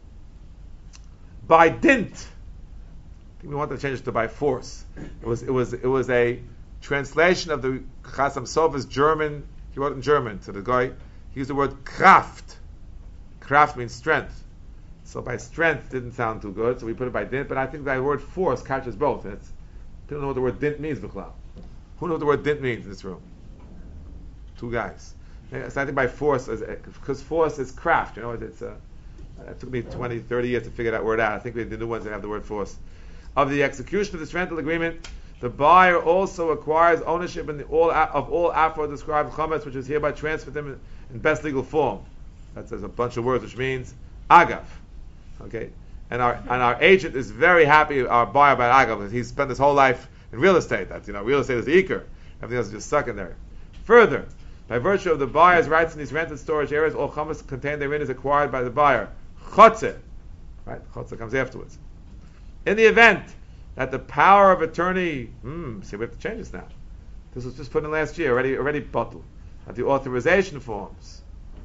By dint. I think we want to change it to by force. It was it was it was a translation of the Chasam Sofer's German. He wrote in German to the guy. He used the word Kraft. Kraft means strength. So by strength didn't sound too good, so we put it by dint. But I think the word force catches both. And it's, people know what the word dint means, B'chlal. Who knows what the word dint means in this room? Two guys. So I think by force, because force is craft. You know, it's a. It took me twenty, thirty years to figure that word out. I think we the new ones that have the word force. Of the execution of this rental agreement, the buyer also acquires ownership in the all of all aforedescribed chametz, which is hereby transferred to him in, in best legal form. That says a bunch of words, which means agav. Okay, and our and our agent is very happy. Our buyer by agav, he's spent his whole life in real estate. That's you know, real estate is the eker. Everything else is just secondary. Further, by virtue of the buyer's rights in these rented storage areas, all chametz contained therein is acquired by the buyer. Chotze, right? Chotze comes afterwards. In the event that the power of attorney, hmm, see, we have to change this now. This was just put in last year, already, already bottled. That the authorization forms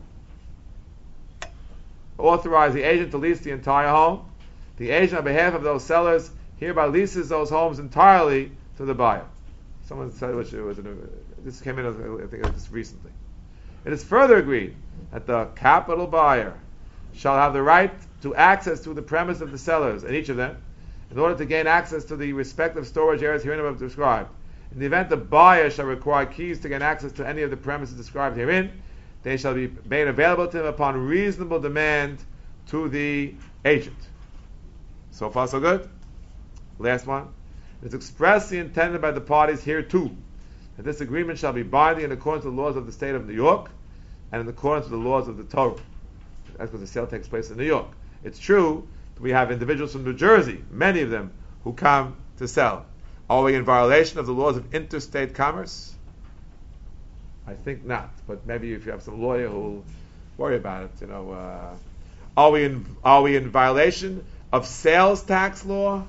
authorize the agent to lease the entire home. The agent, on behalf of those sellers, hereby leases those homes entirely to the buyer. Someone said which it was. This came in, I think, just recently. It is further agreed that the capital buyer shall have the right to access to the premise of the sellers, and each of them, in order to gain access to the respective storage areas herein above described. In the event the buyer shall require keys to gain access to any of the premises described herein, they shall be made available to him upon reasonable demand to the agent. So far, so good. Last one. It is expressly intended by the parties here too that this agreement shall be binding in accordance with the laws of the state of New York and in accordance with the laws of the Torah. That's because the sale takes place in New York. It's true that we have individuals from New Jersey, many of them, who come to sell. Are we in violation of the laws of interstate commerce? I think not, but maybe if you have some lawyer who will worry about it, you know. Uh, are we in are we in violation of sales tax law?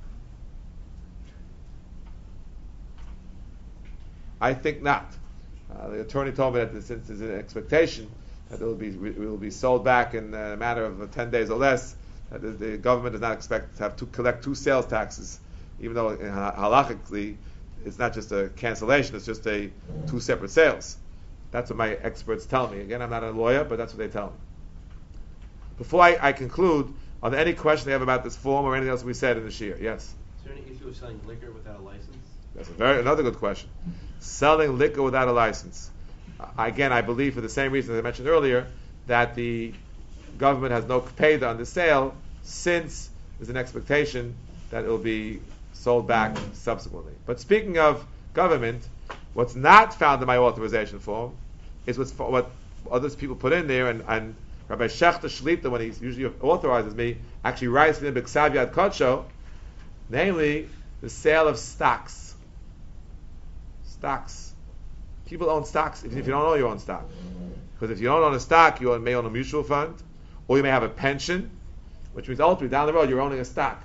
I think not. Uh, the attorney told me that since there's an expectation that it will be it will be sold back in a matter of ten days or less, that the, the government does not expect to have to collect two sales taxes, even though uh, halachically it's not just a cancellation; it's just a two separate sales. That's what my experts tell me. Again, I'm not a lawyer, but that's what they tell me. Before I, I conclude, are there any questions they have about this form or anything else we said in the shir? Yes. Is there any issue of selling liquor without a license? That's a very another good question. Selling liquor without a license. Uh, again, I believe for the same reason as I mentioned earlier, that the government has no kpeda on the sale, since there's an expectation that it will be sold back subsequently. But speaking of government, what's not found in my authorization form is what's, what other people put in there, and, and Rabbi Shechter Shlita, when he usually authorizes me, actually writes in B'Ksav Yad Kodsho, namely the sale of stocks. Stocks. People own stocks even if you don't know you own stock. Because if you don't own a stock, you may own a mutual fund, or you may have a pension, which means ultimately down the road you're owning a stock.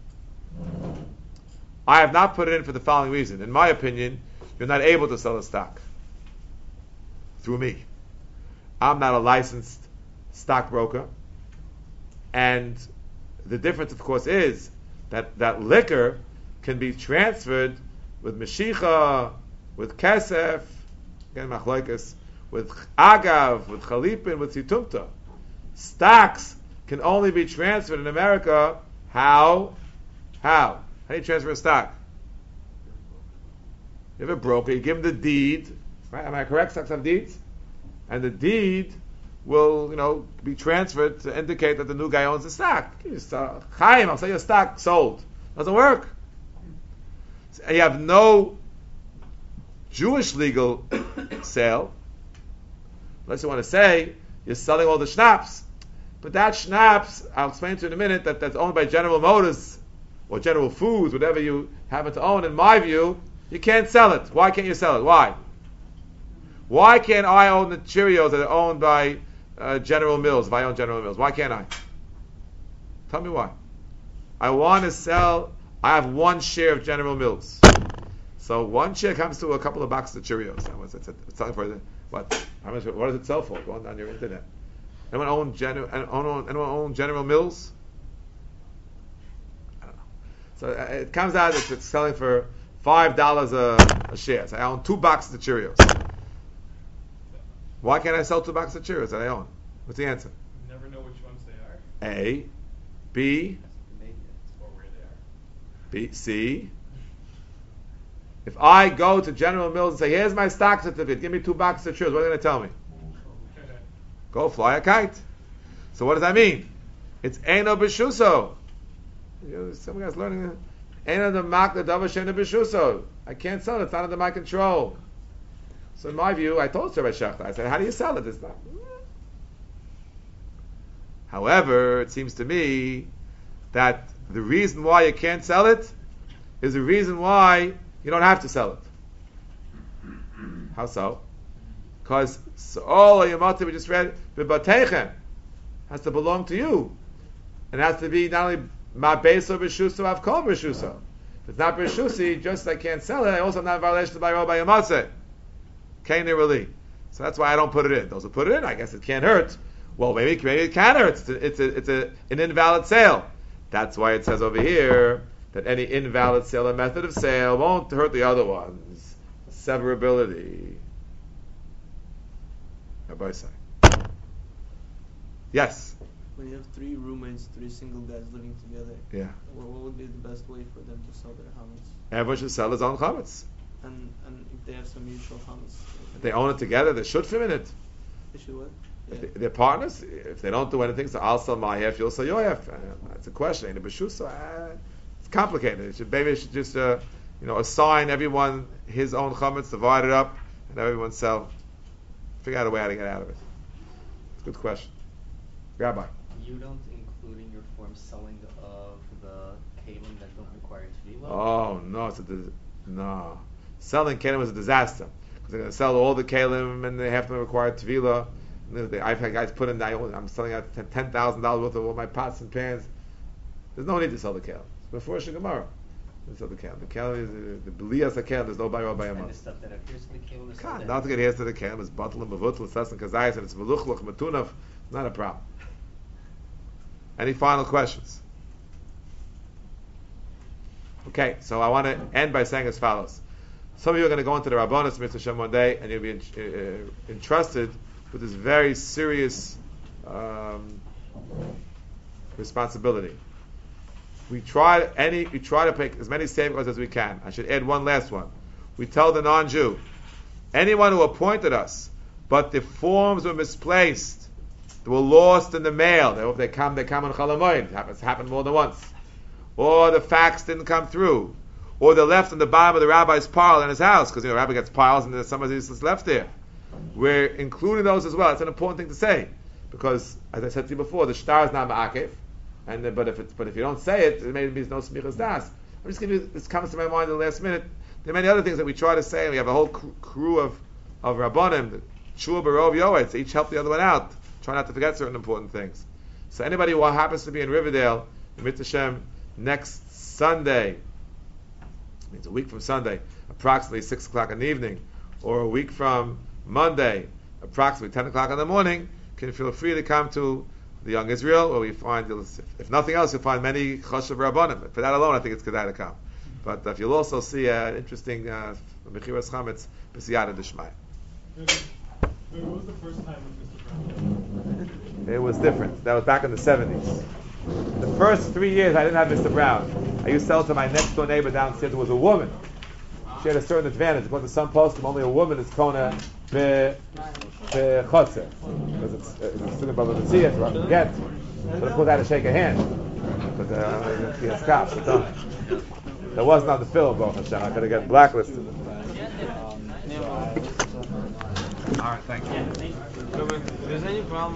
I have not put it in for the following reason. In my opinion, you're not able to sell a stock through me. I'm not a licensed stockbroker, and the difference, of course, is that that liquor can be transferred with Meshicha, with Kesef, again Machloikas, with Agav, with Chalipin, with Situmta. Stocks can only be transferred in America. How? How? How do you transfer a stock? You have a broker, you give him the deed, right? Am I correct? Stocks have deeds? And the deed will, you know, be transferred to indicate that the new guy owns the stock. Chaim, I'll sell you a stock, sold. Doesn't work. You have no Jewish legal sale. Unless you want to say you're selling all the schnapps. But that schnapps, I'll explain to you in a minute, that that's owned by General Motors or General Foods, whatever you happen to own. In my view, you can't sell it. Why can't you sell it? Why? Why can't I own the Cheerios that are owned by uh, General Mills, if I own General Mills? Why can't I? Tell me why. I want to sell, I have one share of General Mills. So one share comes to a couple of boxes of Cheerios. What's it selling for? What? How much? What does it sell for? Go on, on your internet. Anyone own, Gen- anyone own General Mills? I don't know. So uh, it comes out that it's selling for five dollars a, a share. So I own two boxes of Cheerios. Why can't I sell two boxes of Cheerios that I own? What's the answer? You never know which ones they are. A, B, Or where they are. B, C. If I go to General Mills and say, here's my stock certificate, give me two boxes of Cheerios, what are they going to tell me? Go fly a kite. So what does that mean? It's Eino B'Shuso. You know, some guy's learning. Eino the Mak the Davar She'eino B'Shuso. I can't sell it. It's not under my control. So in my view, I told Rabbi Shachta, I said, how do you sell it? It's not. However, it seems to me that the reason why you can't sell it is the reason why you don't have to sell it. How so? Because all of your motive we just read, B'Bateichem, has to belong to you. And it has to be not only Ma Beso B'Shuso, I've called B'Shuso. If it's not B'Shusi, just I can't sell it, I also am not in violation of by Rabbi Yamatzeh. Kainirali. So that's why I don't put it in. Those who put it in, I guess it can't hurt. Well, maybe, maybe it can hurt. It's, a, it's, a, it's a, an invalid sale. That's why it says over here that any invalid sale or method of sale won't hurt the other ones. Severability. Rabbi say. Yes. When you have three roommates, three single guys living together, yeah, what, what would be the best way for them to sell their chametz? Everyone should sell his own chametz. And and if they have some mutual chametz, if they own it together, they should fit in it. They should what? Yeah. If they, they're partners. If they don't do anything, so I'll sell my half, you'll sell your half. Uh, that's a question. Ain't it b'shusa? Uh, it's complicated. It should, maybe it should just uh, you know assign everyone his own chametz, divide it up, and everyone sell. Figure out a way how to get out of it. It's a good question, Rabbi. You don't include in your form selling of the kalim that don't require tefillah? Oh no, it's a dis- no. Selling kalim is a disaster because they're going to sell all the kalim and they have to require tefillah. I've had guys put in. I'm selling out ten thousand dollars worth of all my pots and pans. There's no need to sell the kalim. Before Shigamara, they sell the kalim. The kalim is the b'lias the kalim. There's no bayro bayamah. And the stuff that appears in the kalim is God, nothing that adheres to the kalim is batal and bavutal. It's less than kazayis and it's meluchluch metunav. Not a problem. Any final questions? Okay, so I want to end by saying as follows. Some of you are going to go into the Rabbanos Mitzvah Shem one day, and you'll be in, uh, entrusted with this very serious um, responsibility. We try any, we try to make as many safeguards as we can. I should add one last one. We tell the non-Jew, anyone who appointed us, but the forms were misplaced, they were lost in the mail. They, if they come, they come on Chalamoid. It happens, happened more than once. Or the fax didn't come through. Or they're left on the bottom of the rabbi's pile in his house, because you know, the rabbi gets piles and there's somebody just left there. We're including those as well. It's an important thing to say. Because, as I said to you before, the shtar is not ma'akev. And, uh, but, if it's, but if you don't say it, it maybe means no smichas das. I'm just giving you, this comes to my mind in the last minute. There are many other things that we try to say. We have a whole cr- crew of, of rabbanim, the Shua Barov Yoetz, each help the other one out. Try not to forget certain important things. So anybody who happens to be in Riverdale, Mitzvah Shem, next Sunday, means a week from Sunday, approximately six o'clock in the evening, or a week from Monday, approximately ten o'clock in the morning, can feel free to come to the Young Israel, where we find, if nothing else, you'll find many Choshev Rabbanim. For that alone, I think it's kedai to come. But if you'll also see uh, an interesting Mechiras Chametz, B'siyata D'Shmai. What was the first time with Mister Brown? It was different. That was back in the seventies. The first three years I didn't have Mister Brown. I used to sell to my next door neighbor downstairs who was a woman. She had a certain advantage. According to some postum, only a woman is kona be chotzer. Because it's a student brother to see it, right? Get. So of course I had to shake a hand. Because uh, he has scarf. That wasn't on the film, Baruch Hashem. I could have gotten blacklisted. All right, thank you. If there's any problem